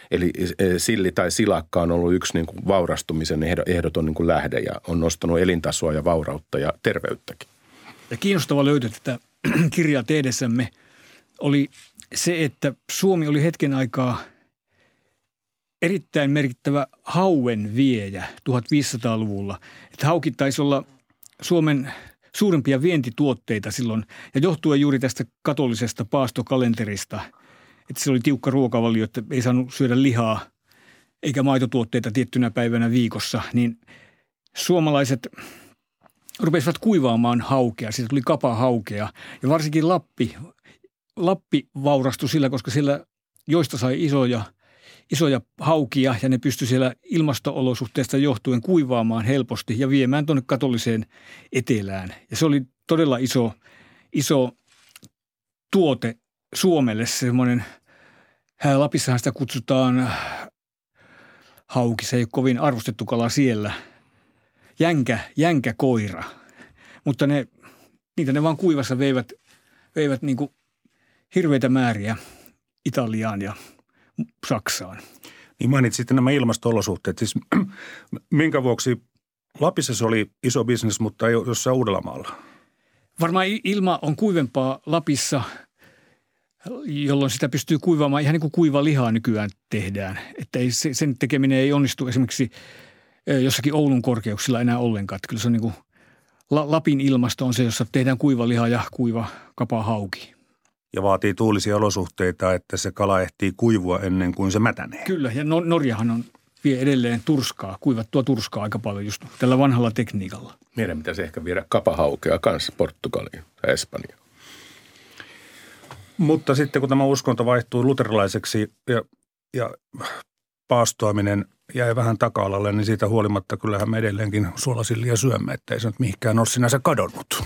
Eli silli tai silakka on ollut yksi niin kuin vaurastumisen ehdoton niin kuin lähde ja on nostanut elintasoa ja vaurautta ja terveyttäkin. Ja kiinnostava löytö tätä kirjaa tehdessämme oli se, että Suomi oli hetken aikaa erittäin merkittävä hauen viejä tuhatviisisataaluvulla. Että hauki taisi olla Suomen suurimpia vientituotteita silloin ja johtuen juuri tästä katolisesta paastokalenterista, että se oli tiukka ruokavalio, että ei saanut syödä lihaa eikä maitotuotteita tiettynä päivänä viikossa, niin suomalaiset rupesivat kuivaamaan haukea. Siitä tuli kapahaukea ja varsinkin Lappi, Lappi vaurastui sillä, koska siellä joista sai isoja, isoja haukia ja ne pystyi siellä ilmasto-olosuhteista johtuen kuivaamaan helposti ja viemään tuonne katoliseen etelään. Ja se oli todella iso, iso tuote Suomelle, semmoinen, Lapissahan sitä kutsutaan hauki, se ei ole kovin arvostettu kala siellä, jänkä, jänkäkoira, mutta ne, niitä ne vaan kuivassa veivät, veivät niin kuin hirveitä määriä Italiaan ja Saksaan. Niin mainitsit nämä ilmasto-olosuhteet, siis minkä vuoksi Lapissa se oli iso bisnes, mutta ei jossain Uudellamaalla? Varmaan ilma on kuivempaa Lapissa, jolloin sitä pystyy kuivaamaan ihan niin kuin kuiva lihaa nykyään tehdään. Että ei, sen tekeminen ei onnistu esimerkiksi jossakin Oulun korkeuksilla enää ollenkaan. Että kyllä se on niin kuin Lapin ilmasto on se, jossa tehdään kuiva liha ja kuiva kapahauki. Ja vaatii tuulisia olosuhteita, että se kala ehtii kuivua ennen kuin se mätänee. Kyllä, ja Norjahan on vie edelleen turskaa, kuivattua turskaa aika paljon just tällä vanhalla tekniikalla. Meidän pitäisi ehkä viedä kapahaukea kanssa Portugaliin tai Espanjaan. Mutta sitten kun tämä uskonto vaihtui luterilaiseksi ja, ja paastoaminen jäi vähän taka-alalle, niin siitä huolimatta kyllähän me edelleenkin suolasillia syömme, että ei se nyt mihinkään ole sinänsä kadonnut.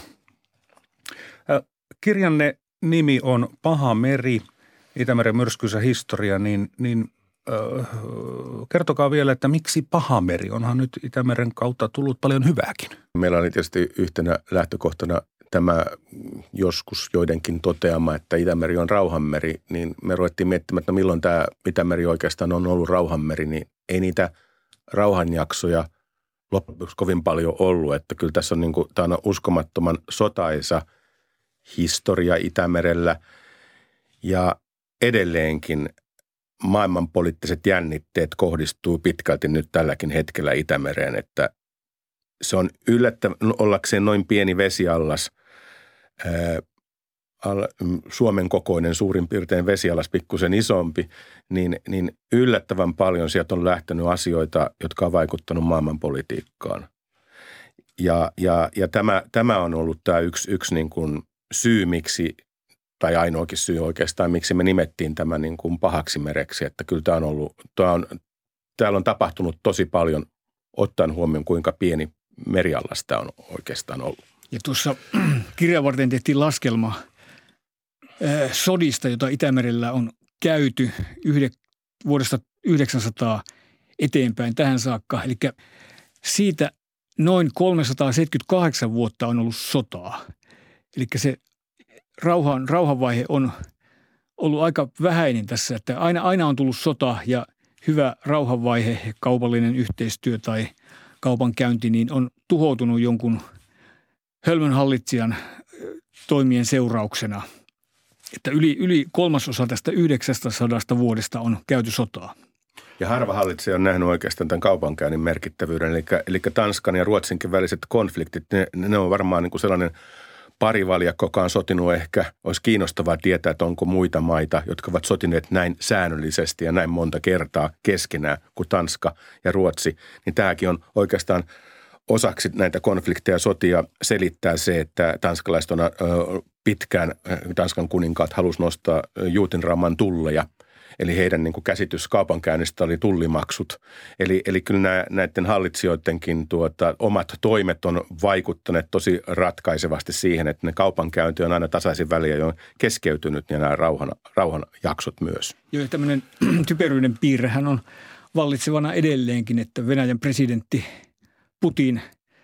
Kirjanne nimi on Paha meri, Itämeren myrskyisä historia, niin, niin äh, kertokaa vielä, että miksi Paha meri? Onhan nyt Itämeren kautta tullut paljon hyvääkin. Meillä oli tietysti yhtenä lähtökohtana tämä joskus joidenkin toteama, että Itämeri on rauhanmeri, niin me ruvettiin miettimään, että milloin tämä Itämeri oikeastaan on ollut rauhanmeri, niin ei niitä rauhanjaksoja loppujen kovin paljon ollut, että kyllä tässä on, niin kuin, tämä on uskomattoman sotaisa historia Itämerellä ja edelleenkin maailmanpoliittiset jännitteet kohdistuu pitkälti nyt tälläkin hetkellä Itämereen, että se on yllättävän, ollakseen noin pieni vesiallas, ää, Suomen kokoinen suurin piirtein vesialas, pikkusen isompi, niin, niin yllättävän paljon sieltä on lähtenyt asioita, jotka on vaikuttanut maailmanpolitiikkaan. Ja, ja, ja tämä, tämä on ollut tämä yksi, yksi niin kuin syy, miksi, tai ainoakin syy oikeastaan, miksi me nimettiin tämä niin kuin pahaksi mereksi, että kyllä tämä on ollut, tämä on, täällä on tapahtunut tosi paljon ottaen huomioon, kuinka pieni meriallas tämä on oikeastaan ollut. Ja tuossa kirjan varten tehtiin laskelma äh, sodista, jota Itämerellä on käyty yhde, vuodesta yhdeksänsataa eteenpäin tähän saakka. Eli siitä noin kolmesataaseitsemänkymmentäkahdeksan vuotta on ollut sotaa. Eli se rauhan, rauhanvaihe on ollut aika vähäinen tässä, että aina, aina on tullut sota ja hyvä rauhanvaihe, kaupallinen yhteistyö tai kaupankäynti, niin on tuhoutunut jonkun hölmönhallitsijan toimien seurauksena. Että yli, yli kolmasosa tästä yhdeksästäsadasta vuodesta on käyty sotaa. Ja harva hallitsija on nähnyt oikeastaan tämän kaupankäynnin merkittävyyden. Eli, eli Tanskan ja Ruotsinkin väliset konfliktit, ne, ne on varmaan niin kuin sellainen parivaljakko, joka on sotinut ehkä. Olisi kiinnostavaa tietää, että onko muita maita, jotka ovat sotineet näin säännöllisesti ja näin monta kertaa keskenään kuin Tanska ja Ruotsi. Niin tämäkin on oikeastaan osaksi näitä konflikteja ja sotia selittää se, että tanskalaiset on pitkään, Tanskan kuninkaat halusi nostaa juutinramman tulleja. Eli heidän niin kuin käsitys kaupankäynnistä oli tullimaksut. Eli, eli kyllä nämä, näiden hallitsijoidenkin tuota, omat toimet on vaikuttaneet tosi ratkaisevasti siihen, että ne kaupankäynti on aina tasaisin väliä jo keskeytynyt ja nämä rauhan, rauhan jaksot myös. Joo, ja tämmöinen typeryyden piirrehän on vallitsevana edelleenkin, että Venäjän presidentti Putin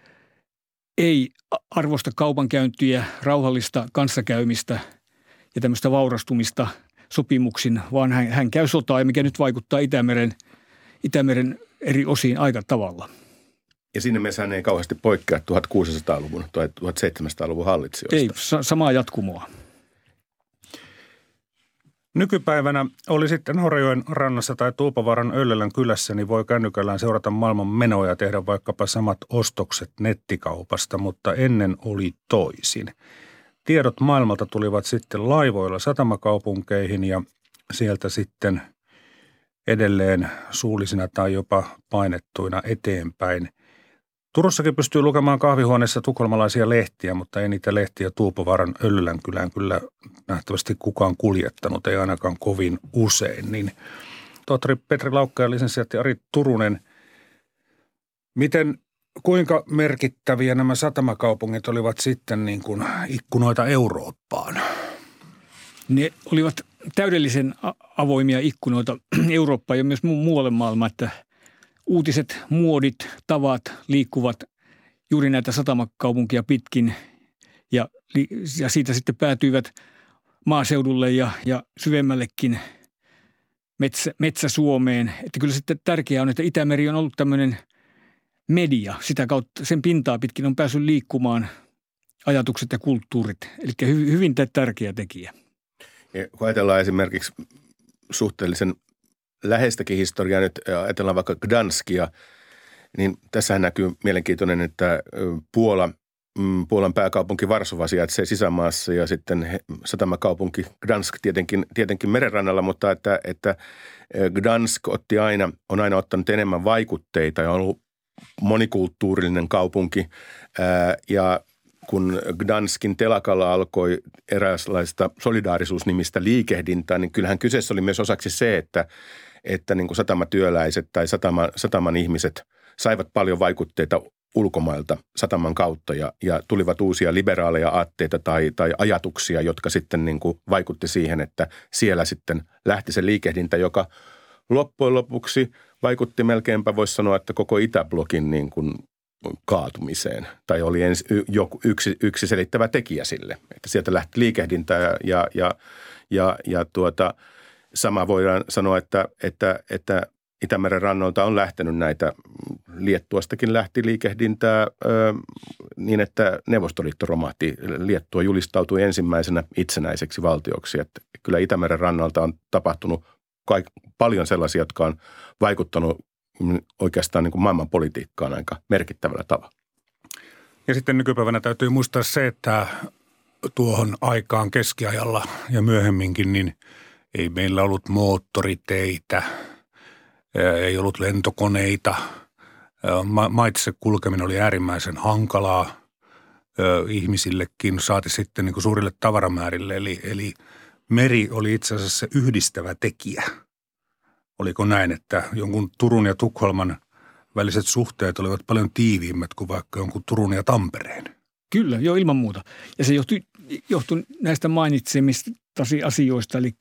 ei arvosta kaupankäyntiä, rauhallista kanssakäymistä ja tämmöistä vaurastumista sopimuksin, vaan hän, hän käy sotaa, mikä nyt vaikuttaa Itämeren, Itämeren eri osiin aika tavalla. Ja sinne mesään ei kauheasti poikkea tuhatkuusisataaluvun tai tuhatseitsemänsataaluvun hallitsijoista. Ei, sa- samaa jatkumoa. Nykypäivänä oli sitten Horjoen rannassa tai Tuupavaaran Öllölän kylässä, niin voi kännykällään seurata maailman menoja ja tehdä vaikkapa samat ostokset nettikaupasta, mutta ennen oli toisin. Tiedot maailmalta tulivat sitten laivoilla satamakaupunkeihin ja sieltä sitten edelleen suullisina tai jopa painettuina eteenpäin. Turussakin pystyy lukemaan kahvihuoneessa tukholmalaisia lehtiä, mutta ei niitä lehtiä Tuupavaaran Öllölän kylään kyllä nähtävästi kukaan kuljettanut, ei ainakaan kovin usein. Niin tohtori Petri Laukka ja lisensiaatti Ari Turunen, miten, kuinka merkittäviä nämä satamakaupungit olivat sitten niin kuin ikkunoita Eurooppaan? Ne olivat täydellisen avoimia ikkunoita Eurooppaan ja myös muualle maailmaan, että uutiset, muodit, tavat liikkuvat juuri näitä satamakaupunkia pitkin ja, ja siitä sitten päätyivät maaseudulle ja, ja syvemmällekin metsä, Metsä-Suomeen. Että kyllä sitten tärkeää on, että Itämeri on ollut tämmöinen media. Sitä kautta sen pintaa pitkin on päässyt liikkumaan ajatukset ja kulttuurit. Eli hy, hyvin tärkeä tekijä. Ja kun ajatellaan esimerkiksi suhteellisen läheistäkin historiaa, nyt ajatellaan vaikka Gdanskia, niin tässä näkyy mielenkiintoinen, että Puola, Puolan pääkaupunki Varsova sijaitsee sisämaassa ja sitten satamakaupunki Gdansk tietenkin, tietenkin merenrannalla, mutta että, että Gdansk otti aina, on aina ottanut enemmän vaikutteita ja on ollut monikulttuurillinen kaupunki ja kun Gdanskin telakalla alkoi eräänlaista solidaarisuusnimistä liikehdintää, niin kyllähän kyseessä oli myös osaksi se, että, että niin kuin satamatyöläiset tai satama, sataman ihmiset saivat paljon vaikutteita ulkomailta sataman kautta ja, ja tulivat uusia liberaaleja aatteita tai, tai ajatuksia, jotka sitten niin kuin vaikutti siihen, että siellä sitten lähti se liikehdintä, joka loppujen lopuksi vaikutti melkeinpä, voisi sanoa, että koko Itäblokin niin kuin kaatumiseen tai oli ens, joku, yksi, yksi selittävä tekijä sille, että sieltä lähti liikehdintä ja, ja, ja, ja, ja tuota, sama voidaan sanoa, että, että, että Itämeren rannoilta on lähtenyt näitä, Liettuastakin lähti liikehdintää ö, niin, että Neuvostoliitto romahti. Liettua julistautui ensimmäisenä itsenäiseksi valtioksi, että kyllä Itämeren rannalta on tapahtunut kaik, paljon sellaisia, jotka on vaikuttanut oikeastaan niin kuin maailman politiikkaan aika merkittävällä tavalla. Ja sitten nykypäivänä täytyy muistaa se, että tuohon aikaan keskiajalla ja myöhemminkin niin ei meillä ollut moottoriteitä, ei ollut lentokoneita. Maitse kulkeminen oli äärimmäisen hankalaa ihmisillekin, saati sitten niin kuin suurille tavaramäärille. Eli, eli meri oli itse asiassa se yhdistävä tekijä. Oliko näin, että jonkun Turun ja Tukholman väliset suhteet olivat paljon tiiviimmät kuin vaikka jonkun Turun ja Tampereen? Kyllä, jo ilman muuta. Ja se johtui, johtui näistä mainitsemistasi asioista, eli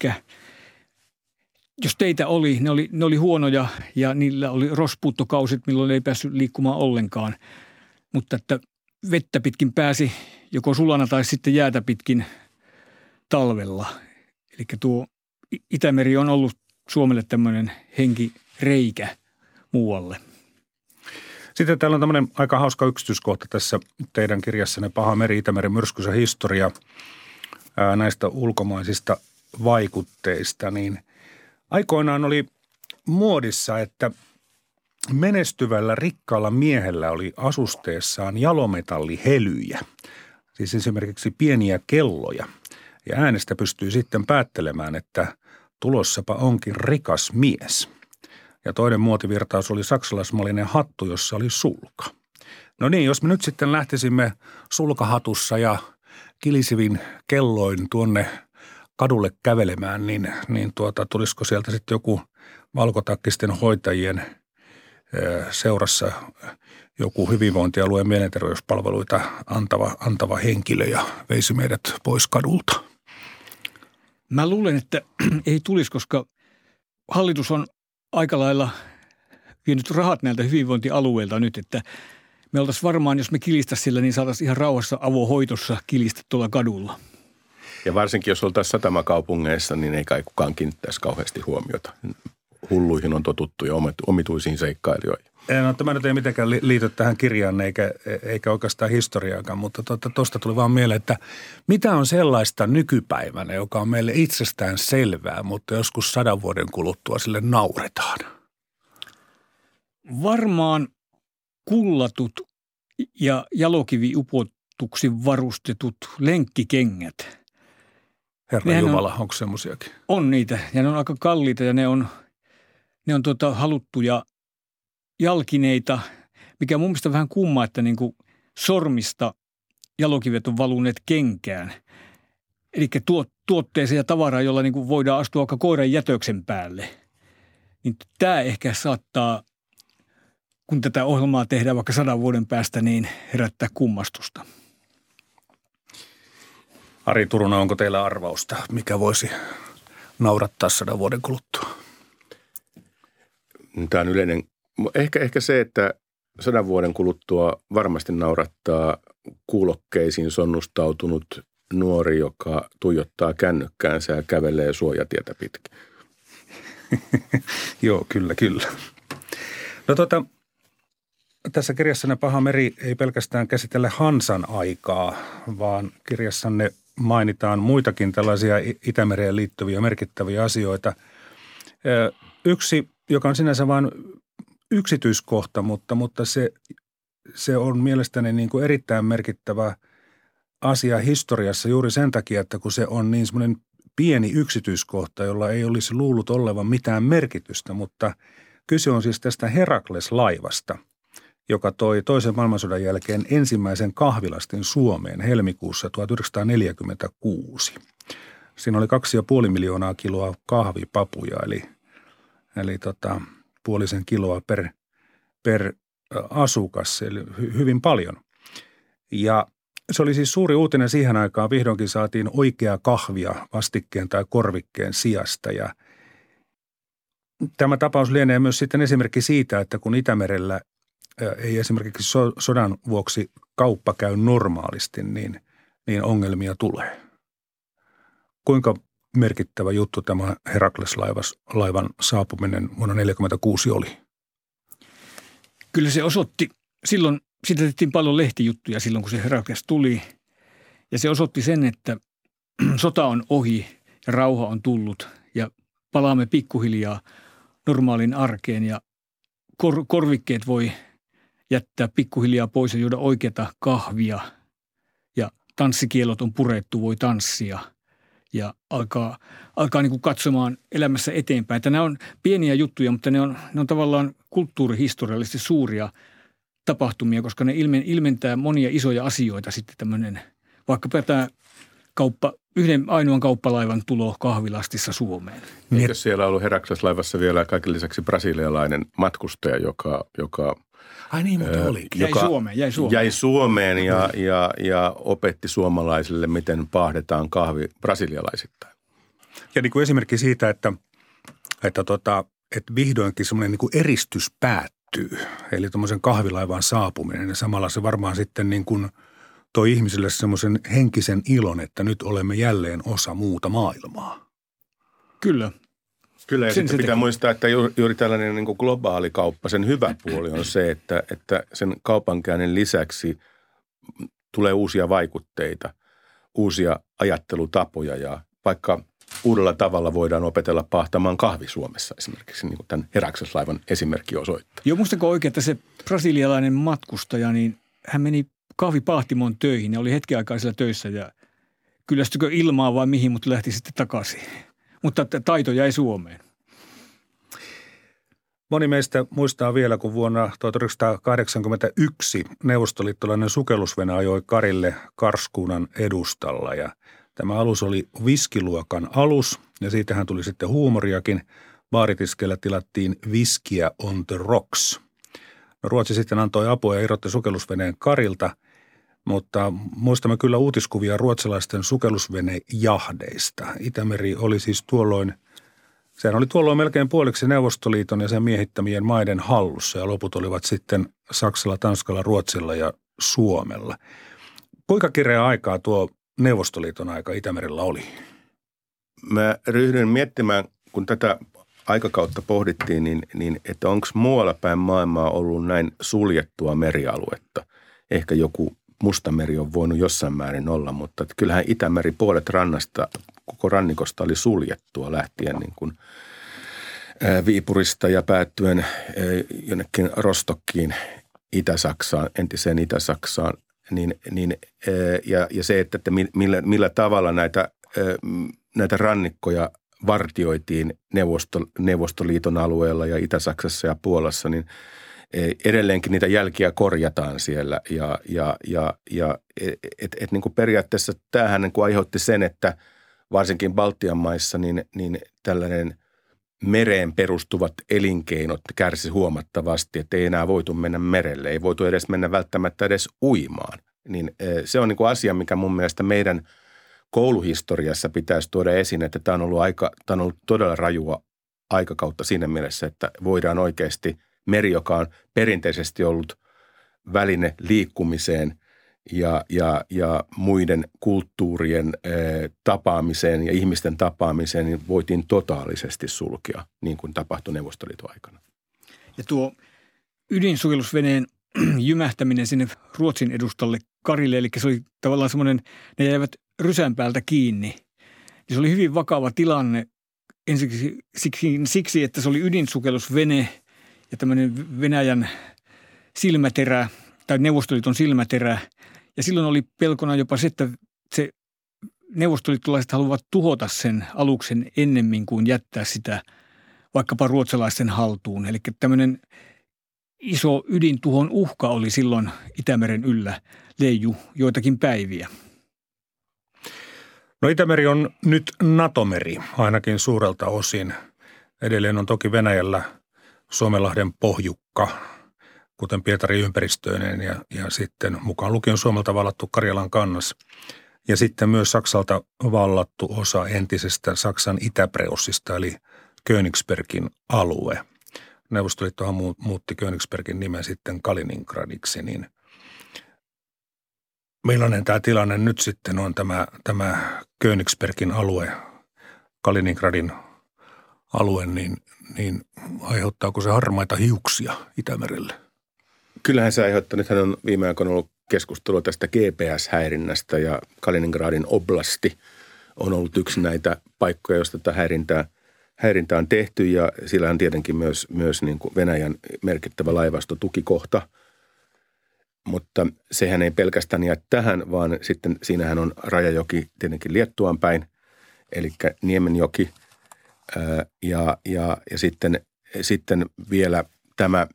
jos teitä oli ne, oli, ne oli huonoja ja niillä oli rospuuttokausit, milloin ei päässyt liikkumaan ollenkaan. Mutta että vettä pitkin pääsi joko sulana tai sitten jäätä pitkin talvella. Eli tuo Itämeri on ollut Suomelle tämmöinen henkireikä muualle. Sitten täällä on tämmöinen aika hauska yksityiskohta tässä teidän kirjassanne Paha meri, Itämeren myrskysä historia ää, näistä ulkomaisista vaikutteista. Niin aikoinaan oli muodissa, että menestyvällä rikkaalla miehellä oli asusteessaan jalometallihelyjä, siis esimerkiksi pieniä kelloja. Ja äänestä pystyy sitten päättelemään, että tulossapa onkin rikas mies. Ja toinen muotivirtaus oli saksalaismallinen hattu, jossa oli sulka. No niin, jos me nyt sitten lähtisimme sulkahatussa ja kilisivin kelloin tuonne kadulle kävelemään, niin, niin tuota, tulisiko sieltä sitten joku valkotakkisten hoitajien seurassa joku hyvinvointialueen mielenterveyspalveluita antava, antava henkilö ja veisi meidät pois kadulta? Mä luulen, että ei tulisi, koska hallitus on aika lailla vienyt rahat näiltä hyvinvointialueilta nyt, että me oltaisiin varmaan, jos me kilistäisiin sillä, niin saataisiin ihan rauhassa avohoitossa kilistä tuolla kadulla. Ja varsinkin, jos oltaisiin satamakaupungeissa, niin ei kai kukaan kiinnittäisi kauheasti huomiota. Hulluihin on totuttu ja omituisiin seikkailijoihin. No, tämä nyt ei mitenkään liity tähän kirjaan eikä, eikä oikeastaan historiaakaan, mutta tuosta tuota, tuli vaan mieleen, että mitä on sellaista nykypäivänä, joka on meille itsestään selvää, mutta joskus sadan vuoden kuluttua sille nauretaan? Varmaan kullatut ja jalokiviupotuksi varustetut lenkkikengät. Herra Nehän Jumala, on, onko semmoisiakin? On niitä ja ne on aika kalliita ja ne on, ne on tota haluttuja jalkineita, mikä mun mielestä vähän kumma, että niin kuin sormista jalokivet on valuneet kenkään. Eli tuot, tuotteeseen ja tavaraan, jolla niin kuin voidaan astua vaikka koiran jätöksen päälle. Niin tämä ehkä saattaa, kun tätä ohjelmaa tehdään vaikka sadan vuoden päästä, niin herättää kummastusta. Ari Turunen, onko teillä arvausta, mikä voisi naurattaa sadan vuoden kuluttua? Tämä on yleinen. Ehkä, ehkä se, että sadan vuoden kuluttua varmasti naurattaa kuulokkeisiin sonnustautunut nuori, joka tuijottaa kännykkäänsä ja kävelee suojatietä pitkin. Joo, kyllä, kyllä. No tota, tässä kirjassanne Paha meri ei pelkästään käsitellä Hansan aikaa, vaan kirjassanne mainitaan muitakin tällaisia Itämereen liittyviä merkittäviä asioita. Yksi, joka on sinänsä vain yksityiskohta, mutta, mutta se, se on mielestäni niin kuin erittäin merkittävä asia historiassa juuri sen takia, että kun se on niin semmoinen pieni yksityiskohta, jolla ei olisi luullut olevan mitään merkitystä, mutta kyse on siis tästä Herakles-laivasta, joka toi toisen maailmansodan jälkeen ensimmäisen kahvilastin Suomeen helmikuussa tuhatyhdeksänsataaneljäkymmentäkuusi. Siinä oli kaksi ja puoli miljoonaa kiloa kahvipapuja, eli, eli tota, puolisen kiloa per, per asukas, eli hy, hyvin paljon. Ja se oli siis suuri uutinen siihen aikaan. Vihdoinkin saatiin oikeaa kahvia vastikkeen tai korvikkeen sijasta. Ja tämä tapaus lienee myös sitten esimerkki siitä, että kun Itämerellä ei esimerkiksi so, sodan vuoksi kauppa käy normaalisti, niin, niin ongelmia tulee. Kuinka merkittävä juttu tämä Herakles-laivan saapuminen vuonna tuhatyhdeksänsataaneljäkymmentäkuusi oli? Kyllä se osoitti, silloin siitä tehtiin paljon lehtijuttuja silloin, kun se Herakles tuli. Ja se osoitti sen, että sota on ohi ja rauha on tullut ja palaamme pikkuhiljaa normaalin arkeen ja kor- korvikkeet voi jättää pikkuhiljaa pois ja juoda oikeata kahvia ja tanssikielot on purettu, voi tanssia ja alkaa, alkaa niin kuin katsomaan elämässä eteenpäin. Että nämä on pieniä juttuja, mutta ne on, ne on tavallaan kulttuurihistoriallisesti suuria tapahtumia, koska ne ilmen, ilmentää monia isoja asioita sitten tämmöinen, vaikka tämä kauppa, yhden ainoan kauppalaivan tulo kahvilastissa Suomeen. Eikö siellä ollut Herakles-laivassa vielä kaiken lisäksi brasilialainen matkustaja, joka, joka, Ai niin, mutta olikin. Jäi joka Suomeen, jäi Suomeen. Jäi Suomeen ja, ja, ja opetti suomalaisille, miten paahdetaan kahvi brasilialaisittain. Ja niin kuin esimerkki siitä, että, että, tota, että vihdoinkin semmoinen niin kuin eristys päättyy, eli tuommoisen kahvilaivan saapuminen ja samalla se varmaan sitten niin kuin toi ihmisille semmoisen henkisen ilon, että nyt olemme jälleen osa muuta maailmaa. Kyllä. Kyllä, ja sen sitten pitää teki. muistaa, että juuri, juuri tällainen niin kuin globaali kauppa, sen hyvä puoli on se, että, että sen kaupankäynnin lisäksi tulee uusia vaikutteita, uusia ajattelutapoja ja vaikka uudella tavalla voidaan opetella paahtamaan kahvi Suomessa esimerkiksi, niin kuin tämän Herakles-laivan esimerkki osoittaa. Joo, muistako oikein, että se brasilialainen matkustaja, niin hän meni kahvipaahtimon töihin ja oli hetken aikaa siellä töissä ja kyllästykö ilmaa vai mihin, mutta lähti sitten takaisin. Mutta taito jäi Suomeen. Moni meistä muistaa vielä, kun vuonna tuhatyhdeksänsataakahdeksankymmentäyksi neuvostoliittolainen sukellusvene ajoi Karille Karskuunan edustalla ja tämä alus oli viskiluokan alus ja siitähän tuli sitten huumoriakin. Baaritiskeillä tilattiin viskiä on the rocks. No, Ruotsi sitten antoi apua ja irrotti sukellusveneen Karilta, mutta muistamme kyllä uutiskuvia ruotsalaisten sukellusvenejahdeista. Itämeri oli siis tuolloin, sehän oli tuolloin melkein puoliksi Neuvostoliiton ja sen miehittämien maiden hallussa ja loput olivat sitten Saksalla, Tanskalla, Ruotsilla ja Suomella. Kuinka kireä aikaa tuo Neuvostoliiton aika Itämerellä oli? Mä ryhdyin miettimään, kun tätä aikakautta pohdittiin, niin, niin että onko muualla päin maailmaa ollut näin suljettua merialuetta. Ehkä joku Mustameri on voinut jossain määrin olla, mutta kyllähän Itämeri puolet rannasta, koko rannikosta oli suljettua lähtien niin kuin Viipurista ja päättyen jonnekin Rostokkiin Itä-Saksaan, entiseen Itä-Saksaan. Niin, niin, ja, ja se, että, että millä, millä tavalla näitä, näitä rannikkoja vartioitiin Neuvosto, Neuvostoliiton alueella ja Itä-Saksassa ja Puolassa, niin edelleenkin niitä jälkiä korjataan siellä. Ja, ja, ja, ja et, et niin kuin periaatteessa tämähän niin kuin aiheutti sen, että varsinkin Baltian maissa niin, niin tällainen mereen perustuvat elinkeinot kärsi huomattavasti, että ei enää voitu mennä merelle, ei voitu edes mennä välttämättä edes uimaan. Niin se on niin kuin asia, mikä mun mielestä meidän kouluhistoriassa pitäisi tuoda esiin, että tämä on ollut, aika, tämä on ollut todella rajua aikakautta siinä mielessä, että voidaan oikeasti meri, joka on perinteisesti ollut väline liikkumiseen ja, ja, ja muiden kulttuurien e, tapaamiseen ja ihmisten tapaamiseen, niin voitiin totaalisesti sulkea, niin kuin tapahtui Neuvostoliiton aikana. Ja tuo ydinsuojelusveneen jymähtäminen sinne Ruotsin edustalle Karille, eli se oli tavallaan semmoinen, ne jäivät rysän päältä kiinni. Ja se oli hyvin vakava tilanne ensiksi siksi, siksi, että se oli ydinsukellusvene ja tämmöinen Venäjän silmäterä tai Neuvostoliiton silmäterä. Ja silloin oli pelkona jopa se, että se neuvostoliittolaiset haluavat tuhota sen aluksen ennemmin kuin jättää sitä vaikkapa ruotsalaisten haltuun. Eli tämmöinen iso ydintuhon uhka oli silloin Itämeren yllä leiju joitakin päiviä. No Itämeri on nyt NATO-meri, ainakin suurelta osin. Edelleen on toki Venäjällä Suomenlahden pohjukka, kuten Pietari ympäristöinen ja, ja sitten mukaan lukien Suomelta vallattu Karjalan kannas. Ja sitten myös Saksalta vallattu osa entisestä Saksan Itäpreussista eli Königsbergin alue. Neuvostoliittohan muutti Königsbergin nimen sitten Kaliningradiksi, niin millainen tämä tilanne nyt sitten on tämä, tämä Königsbergin alue, Kaliningradin alue, niin, niin aiheuttaako se harmaita hiuksia Itämerelle? Kyllähän se aiheuttaa. Nythän on viime aikoina ollut keskustelua tästä G P S-häirinnästä ja Kaliningradin oblasti on ollut yksi näitä paikkoja, joista tätä häirintää, häirintää on tehty ja sillä on tietenkin myös, myös niin kuin Venäjän merkittävä laivastotukikohta. Mutta sehän ei pelkästään jää tähän, vaan sitten siinähän on rajajoki tietenkin Liettuaan päin, eli Niemenjoki ää, ja, ja, ja sitten, sitten vielä tämä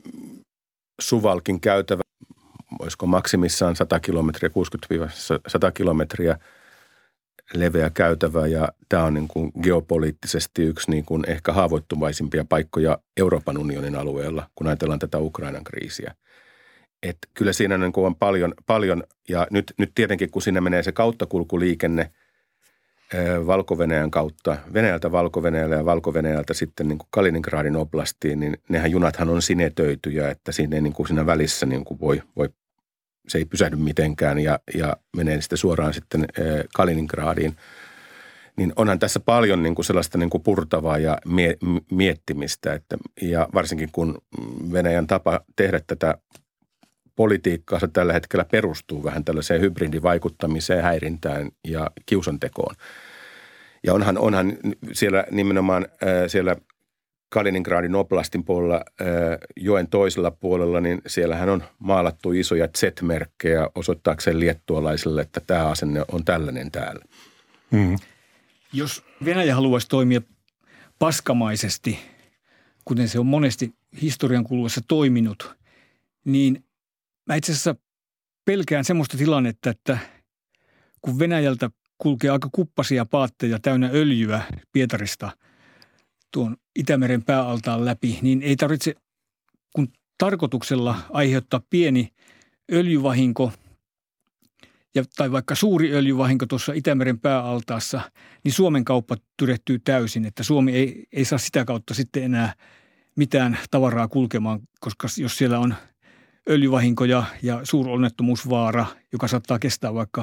Suvalkin käytävä, olisiko maksimissaan sata kilometriä, kuusikymmentä sata kilometriä leveä käytävä ja tämä on niin kuin geopoliittisesti yksi niin kuin ehkä haavoittuvaisimpia paikkoja Euroopan unionin alueella, kun ajatellaan tätä Ukrainan kriisiä. Että kyllä siinä niin kuin on paljon, paljon ja nyt, nyt tietenkin kun siinä menee se kauttakulkuliikenne Valko-Venäjän kautta, Venäjältä Valko-Venäjälle ja Valko-Venäjältä sitten niin kuin Kaliningradin oblastiin, niin nehän junathan on sinetöityjä, että siinä, ei niin kuin siinä välissä niin kuin voi, voi, se ei pysähdy mitenkään ja, ja menee sitten suoraan sitten Kaliningradiin. Niin onhan tässä paljon niin kuin sellaista niin kuin purtavaa ja mie, miettimistä, että, ja varsinkin kun Venäjän tapa tehdä tätä politiikkaa se tällä hetkellä perustuu vähän tällaiseen hybridivaikuttamiseen, häirintään ja kiusantekoon. Ja onhan, onhan siellä nimenomaan äh, siellä Kaliningradin oblastin puolella, äh, joen toisella puolella, niin siellähän on maalattu isoja Z-merkkejä osoittaakseen liettualaisille, että tämä asenne on tällainen täällä. Hmm. Jos Venäjä haluaisi toimia paskamaisesti, kuten se on monesti historian kuluessa toiminut, niin mä itse asiassa pelkään semmoista tilannetta, että kun Venäjältä kulkee aika kuppasia paatteja täynnä öljyä Pietarista tuon Itämeren pääaltaan läpi, niin ei tarvitse kun tarkoituksella aiheuttaa pieni öljyvahinko ja, tai vaikka suuri öljyvahinko tuossa Itämeren pääaltaassa, niin Suomen kauppa tyrehtyy täysin, että Suomi ei, ei saa sitä kautta sitten enää mitään tavaraa kulkemaan, koska jos siellä on öljyvahinkoja ja suuronnettomuusvaara, joka saattaa kestää vaikka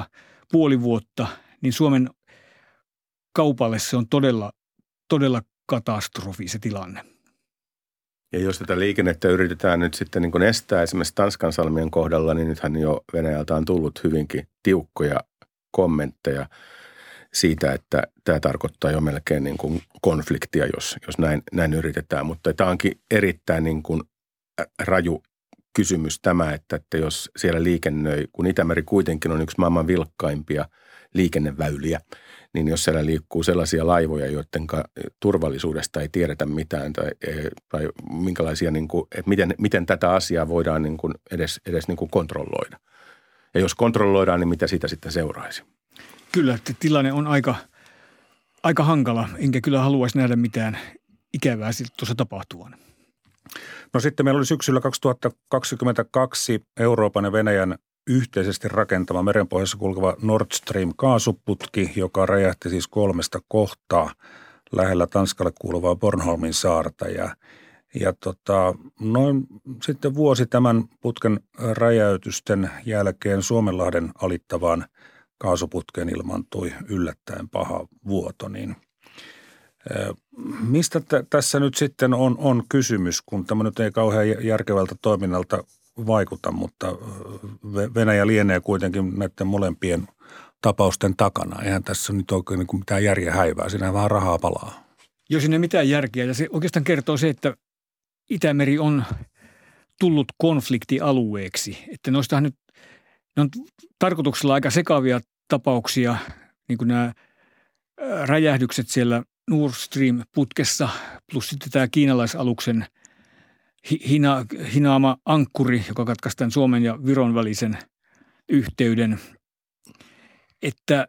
puoli vuotta, niin Suomen kaupalle se on todella, todella katastrofi se tilanne. Ja jos tätä liikennettä yritetään nyt sitten niin kuin estää esimerkiksi Tanskansalmien kohdalla, niin nythän jo Venäjältä on tullut hyvinkin tiukkoja kommentteja siitä, että tämä tarkoittaa jo melkein niin kuin konfliktia, jos, jos näin, näin yritetään. Mutta tämä onkin erittäin niin kuin raju kysymys tämä, että, että jos siellä liikennöi, kun Itämeri kuitenkin on yksi maailman vilkkaimpia liikenneväyliä, niin jos siellä liikkuu sellaisia laivoja, joiden turvallisuudesta ei tiedetä mitään tai, tai minkälaisia, niin kuin, että miten, miten tätä asiaa voidaan niin kuin edes, edes niin kuin kontrolloida. Ja jos kontrolloidaan, niin mitä siitä sitten seuraisi? Kyllä, että tilanne on aika, aika hankala, enkä kyllä haluaisi nähdä mitään ikävää tuossa tapahtuvan. No sitten meillä oli syksyllä kaksituhattakaksikymmentäkaksi Euroopan ja Venäjän yhteisesti rakentama merenpohjassa kulkeva Nord Stream-kaasuputki, joka räjähti siis kolmesta kohtaa lähellä Tanskalle kuuluvaa Bornholmin saarta. Ja, ja tota, noin sitten vuosi tämän putken räjäytysten jälkeen Suomenlahden alittavaan kaasuputkeen ilmaantui yllättäen paha vuoto. Niin, mistä t- tässä nyt sitten on, on kysymys, kun tämä nyt ei kauhean järkevältä toiminnalta vaikuta, mutta Venäjä lienee kuitenkin näiden molempien tapausten takana. Eihän tässä nyt oikein niin kuin mitään järjen häivää, siinä vähän rahaa palaa. Jos sinne mitään järkeä, ja se oikeastaan kertoo se, että Itämeri on tullut konfliktialueeksi. Että noistahan nyt, ne on tarkoituksella aika sekavia tapauksia, niin kuin nämä räjähdykset siellä Nord Stream-putkessa, plus sitten tämä kiinalaisaluksen hina, hinaama ankkuri, joka katkaisi tämän Suomen ja Viron välisen yhteyden. Että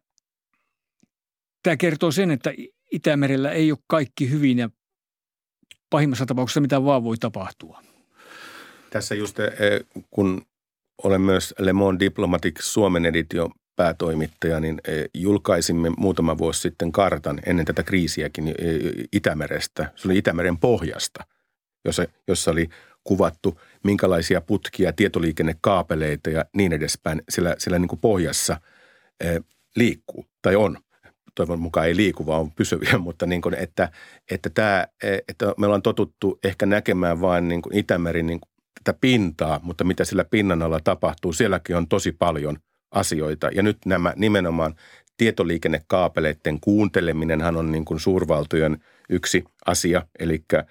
tämä kertoo sen, että Itämerellä ei ole kaikki hyvin ja pahimmassa tapauksessa mitä vaan voi tapahtua. Tässä just kun olen myös Le Monde Diplomatique Suomen edition päätoimittaja, niin julkaisimme muutama vuosi sitten kartan ennen tätä kriisiäkin Itämerestä. Se oli Itämeren pohjasta, jossa, jossa oli kuvattu minkälaisia putkia, tietoliikennekaapeleita ja niin edespäin siellä, siellä niin kuin pohjassa liikkuu tai on. Toivon mukaan ei liiku, vaan on pysyviä, mutta niin kuin, että, että, tämä, että me ollaan totuttu ehkä näkemään vain niin kuin Itämerin niin kuin tätä pintaa, mutta mitä sillä pinnan alla tapahtuu, sielläkin on tosi paljon asioita. Ja nyt nämä nimenomaan tietoliikennekaapeleiden kuunteleminenhan on niin kuin suurvaltojen yksi asia, eli ää,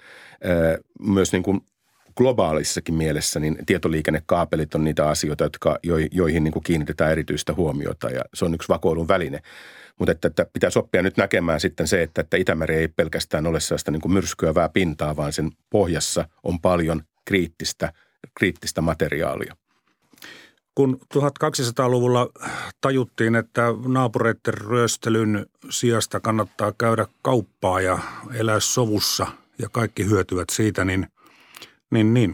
myös niin kuin globaalissakin mielessä niin tietoliikennekaapelit on niitä asioita, jotka, joihin niin kuin kiinnitetään erityistä huomiota ja se on yksi vakoilun väline. Mutta että, että pitäisi oppia nyt näkemään sitten se, että, että Itämeri ei pelkästään ole sellaista niin kuin myrskyävää pintaa, vaan sen pohjassa on paljon kriittistä, kriittistä materiaalia. Kun tuhatkaksisataaluvulla tajuttiin, että naapureiden ryöstelyn sijasta kannattaa käydä kauppaa ja elää sovussa ja kaikki hyötyvät siitä, niin, niin, niin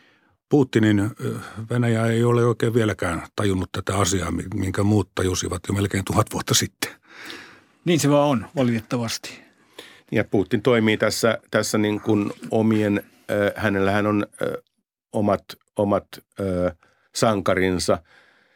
Putinin Venäjä ei ole oikein vieläkään tajunnut tätä asiaa, minkä muut tajusivat jo melkein tuhat vuotta sitten. Niin se vaan on, valitettavasti. Ja Putin toimii tässä, tässä niin kuin omien, äh, hänellähän on äh, omat, omat äh, sankarinsa. Äh,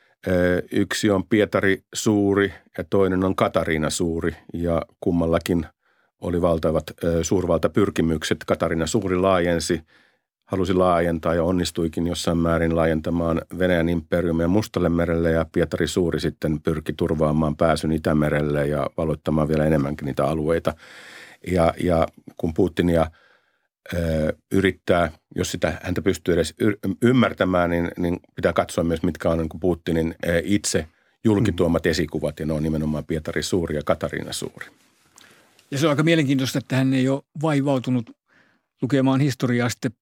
yksi on Pietari Suuri ja toinen on Katariina Suuri ja kummallakin oli valtavat äh, suurvaltapyrkimykset. Katariina Suuri laajensi, halusi laajentaa ja onnistuikin jossain määrin laajentamaan Venäjän imperiumia Mustalle merelle ja Pietari Suuri sitten pyrki turvaamaan pääsyn Itämerelle ja valoittamaan vielä enemmänkin niitä alueita. Ja, ja kun Putinia ö, yrittää, jos sitä häntä pystyy edes y- ymmärtämään, niin, niin pitää katsoa myös, mitkä on niin kuin Putinin ö, itse julkituomat esikuvat ja ne on nimenomaan Pietari Suuri ja Katariina Suuri. Ja se on aika mielenkiintoista, että hän ei ole vaivautunut lukemaan historiaa sitten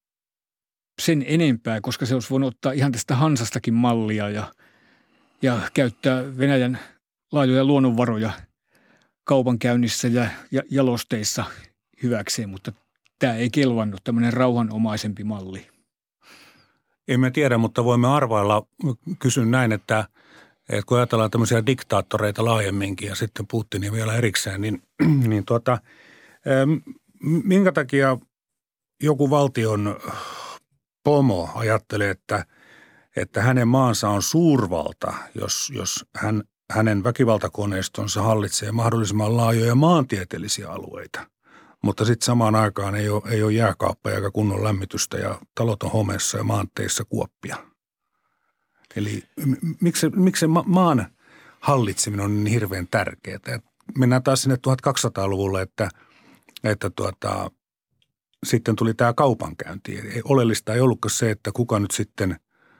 sen enempää, koska se olisi voinut ottaa ihan tästä Hansastakin mallia ja, ja käyttää Venäjän laajoja luonnonvaroja kaupankäynnissä ja, ja jalosteissa hyväkseen, mutta tämä ei kelvannut, tämmöinen rauhanomaisempi malli. Emme tiedä, mutta voimme arvailla, kysyn näin, että, että kun ajatellaan tämmöisiä diktaattoreita laajemminkin ja sitten Putinia vielä erikseen, niin, niin tuota, minkä takia joku valtion pomo ajattelee, että, että hänen maansa on suurvalta, jos, jos hän hänen väkivaltakoneistonsa hallitsee mahdollisimman laajoja maantieteellisiä alueita. Mutta sitten samaan aikaan ei ole, ei ole jääkaappeja eikä kunnon lämmitystä ja talot on homeessa ja maanteissa kuoppia. Eli miksi, miksi ma- maan hallitseminen on niin hirveän tärkeää? Mennään taas sinne tuhatkaksisataaluvulle, että, että tuota, sitten tuli tämä kaupankäynti. Oleellista ei ollutkaan se, että kuka nyt sitten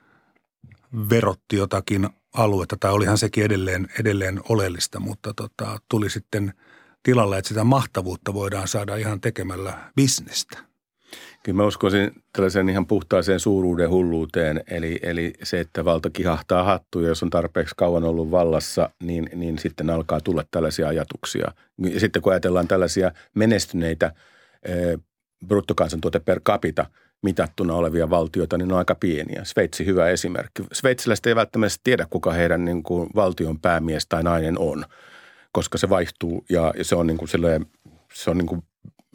verotti jotakin aluetta, tai olihan sekin edelleen, edelleen oleellista, mutta tota, tuli sitten tilalla, että sitä mahtavuutta voidaan saada ihan tekemällä bisnestä. Kyllä mä uskoisin tällaiseen ihan puhtaaseen suuruuden hulluuteen, eli, eli se, että valta kihahtaa hattuun, ja jos on tarpeeksi kauan ollut vallassa, niin, niin sitten alkaa tulla tällaisia ajatuksia. Ja sitten kun ajatellaan tällaisia menestyneitä eh, bruttokansantuote per capita mitattuna olevia valtioita, niin ne on aika pieniä. Sveitsi hyvä esimerkki. Sveitsiläiset ei välttämättä tiedä, kuka heidän niin kuin valtion päämies tai nainen on, koska se vaihtuu ja se on niin kuin silleen, se on niin kuin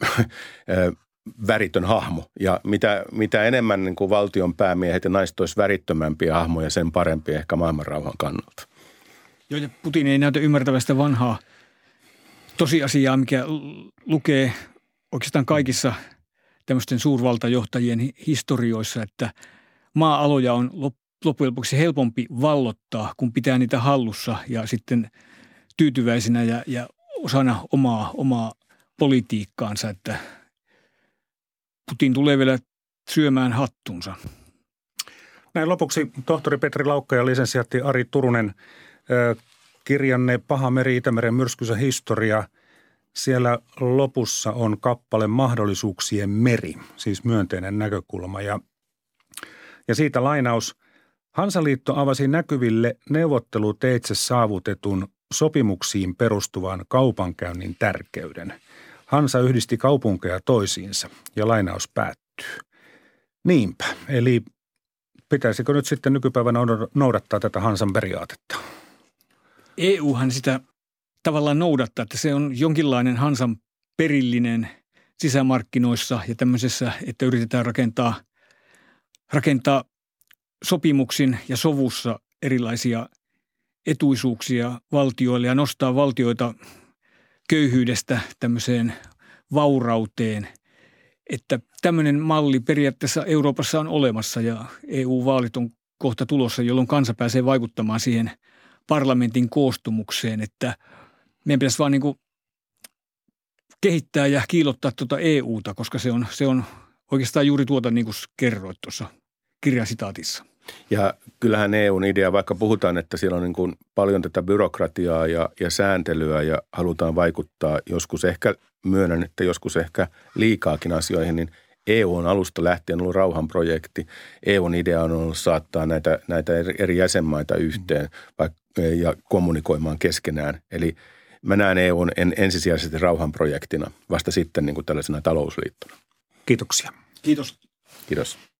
väritön hahmo. Ja mitä, mitä enemmän niin kuin valtion päämiehet ja naiset olisi värittömämpiä hahmoja, sen parempi ehkä maailmanrauhan kannalta. Joo, ja Putin ei näytä ymmärtävästä vanhaa tosiasiaa, mikä lukee oikeastaan kaikissa tämmöisten suurvaltajohtajien historioissa, että maa-aloja on loppujen lopuksi helpompi vallottaa, kun pitää niitä hallussa ja sitten tyytyväisenä ja, ja osana omaa, omaa politiikkaansa, että Putin tulee vielä syömään hattunsa. Näin lopuksi tohtori Petri Laukka ja lisensiaatti Ari Turunen, kirjanne Paha meri, Itämeren myrskyisä historia. Siellä lopussa on kappale Mahdollisuuksien meri, siis myönteinen näkökulma. Ja, ja siitä lainaus. Hansaliitto avasi näkyville neuvotteluteitse saavutetun sopimuksiin perustuvan kaupankäynnin tärkeyden. Hansa yhdisti kaupunkeja toisiinsa ja lainaus päättyy. Niinpä, eli pitäisikö nyt sitten nykypäivänä noudattaa tätä Hansan periaatetta? E Uhan sitä tavallaan noudattaa, että se on jonkinlainen Hansan perillinen sisämarkkinoissa ja tämmöisessä, että yritetään rakentaa, rakentaa sopimuksin ja sovussa erilaisia etuisuuksia valtioille ja nostaa valtioita köyhyydestä tämmöiseen vaurauteen, että tämmöinen malli periaatteessa Euroopassa on olemassa ja E U-vaalit on kohta tulossa, jolloin kansa pääsee vaikuttamaan siihen parlamentin koostumukseen, että meidän pitäisi vaan niin kuin kehittää ja kiillottaa tuota E Uta, koska se on, se on oikeastaan juuri tuota niin kuin kerroit tuossa kirjasitaatissa. Ja kyllähän E U:n idea, vaikka puhutaan, että siellä on niin kuin paljon tätä byrokratiaa ja, ja sääntelyä ja halutaan vaikuttaa joskus ehkä, myönnän, että joskus ehkä liikaakin asioihin, niin E U on alusta lähtien ollut rauhanprojekti. E U:n idea on ollut saattaa näitä, näitä eri jäsenmaita yhteen vaikka, ja kommunikoimaan keskenään. Eli mä näen E U:n en, ensisijaisesti rauhanprojektina, vasta sitten niin kuin tällaisena talousliittona. Kiitoksia. Kiitos. Kiitos.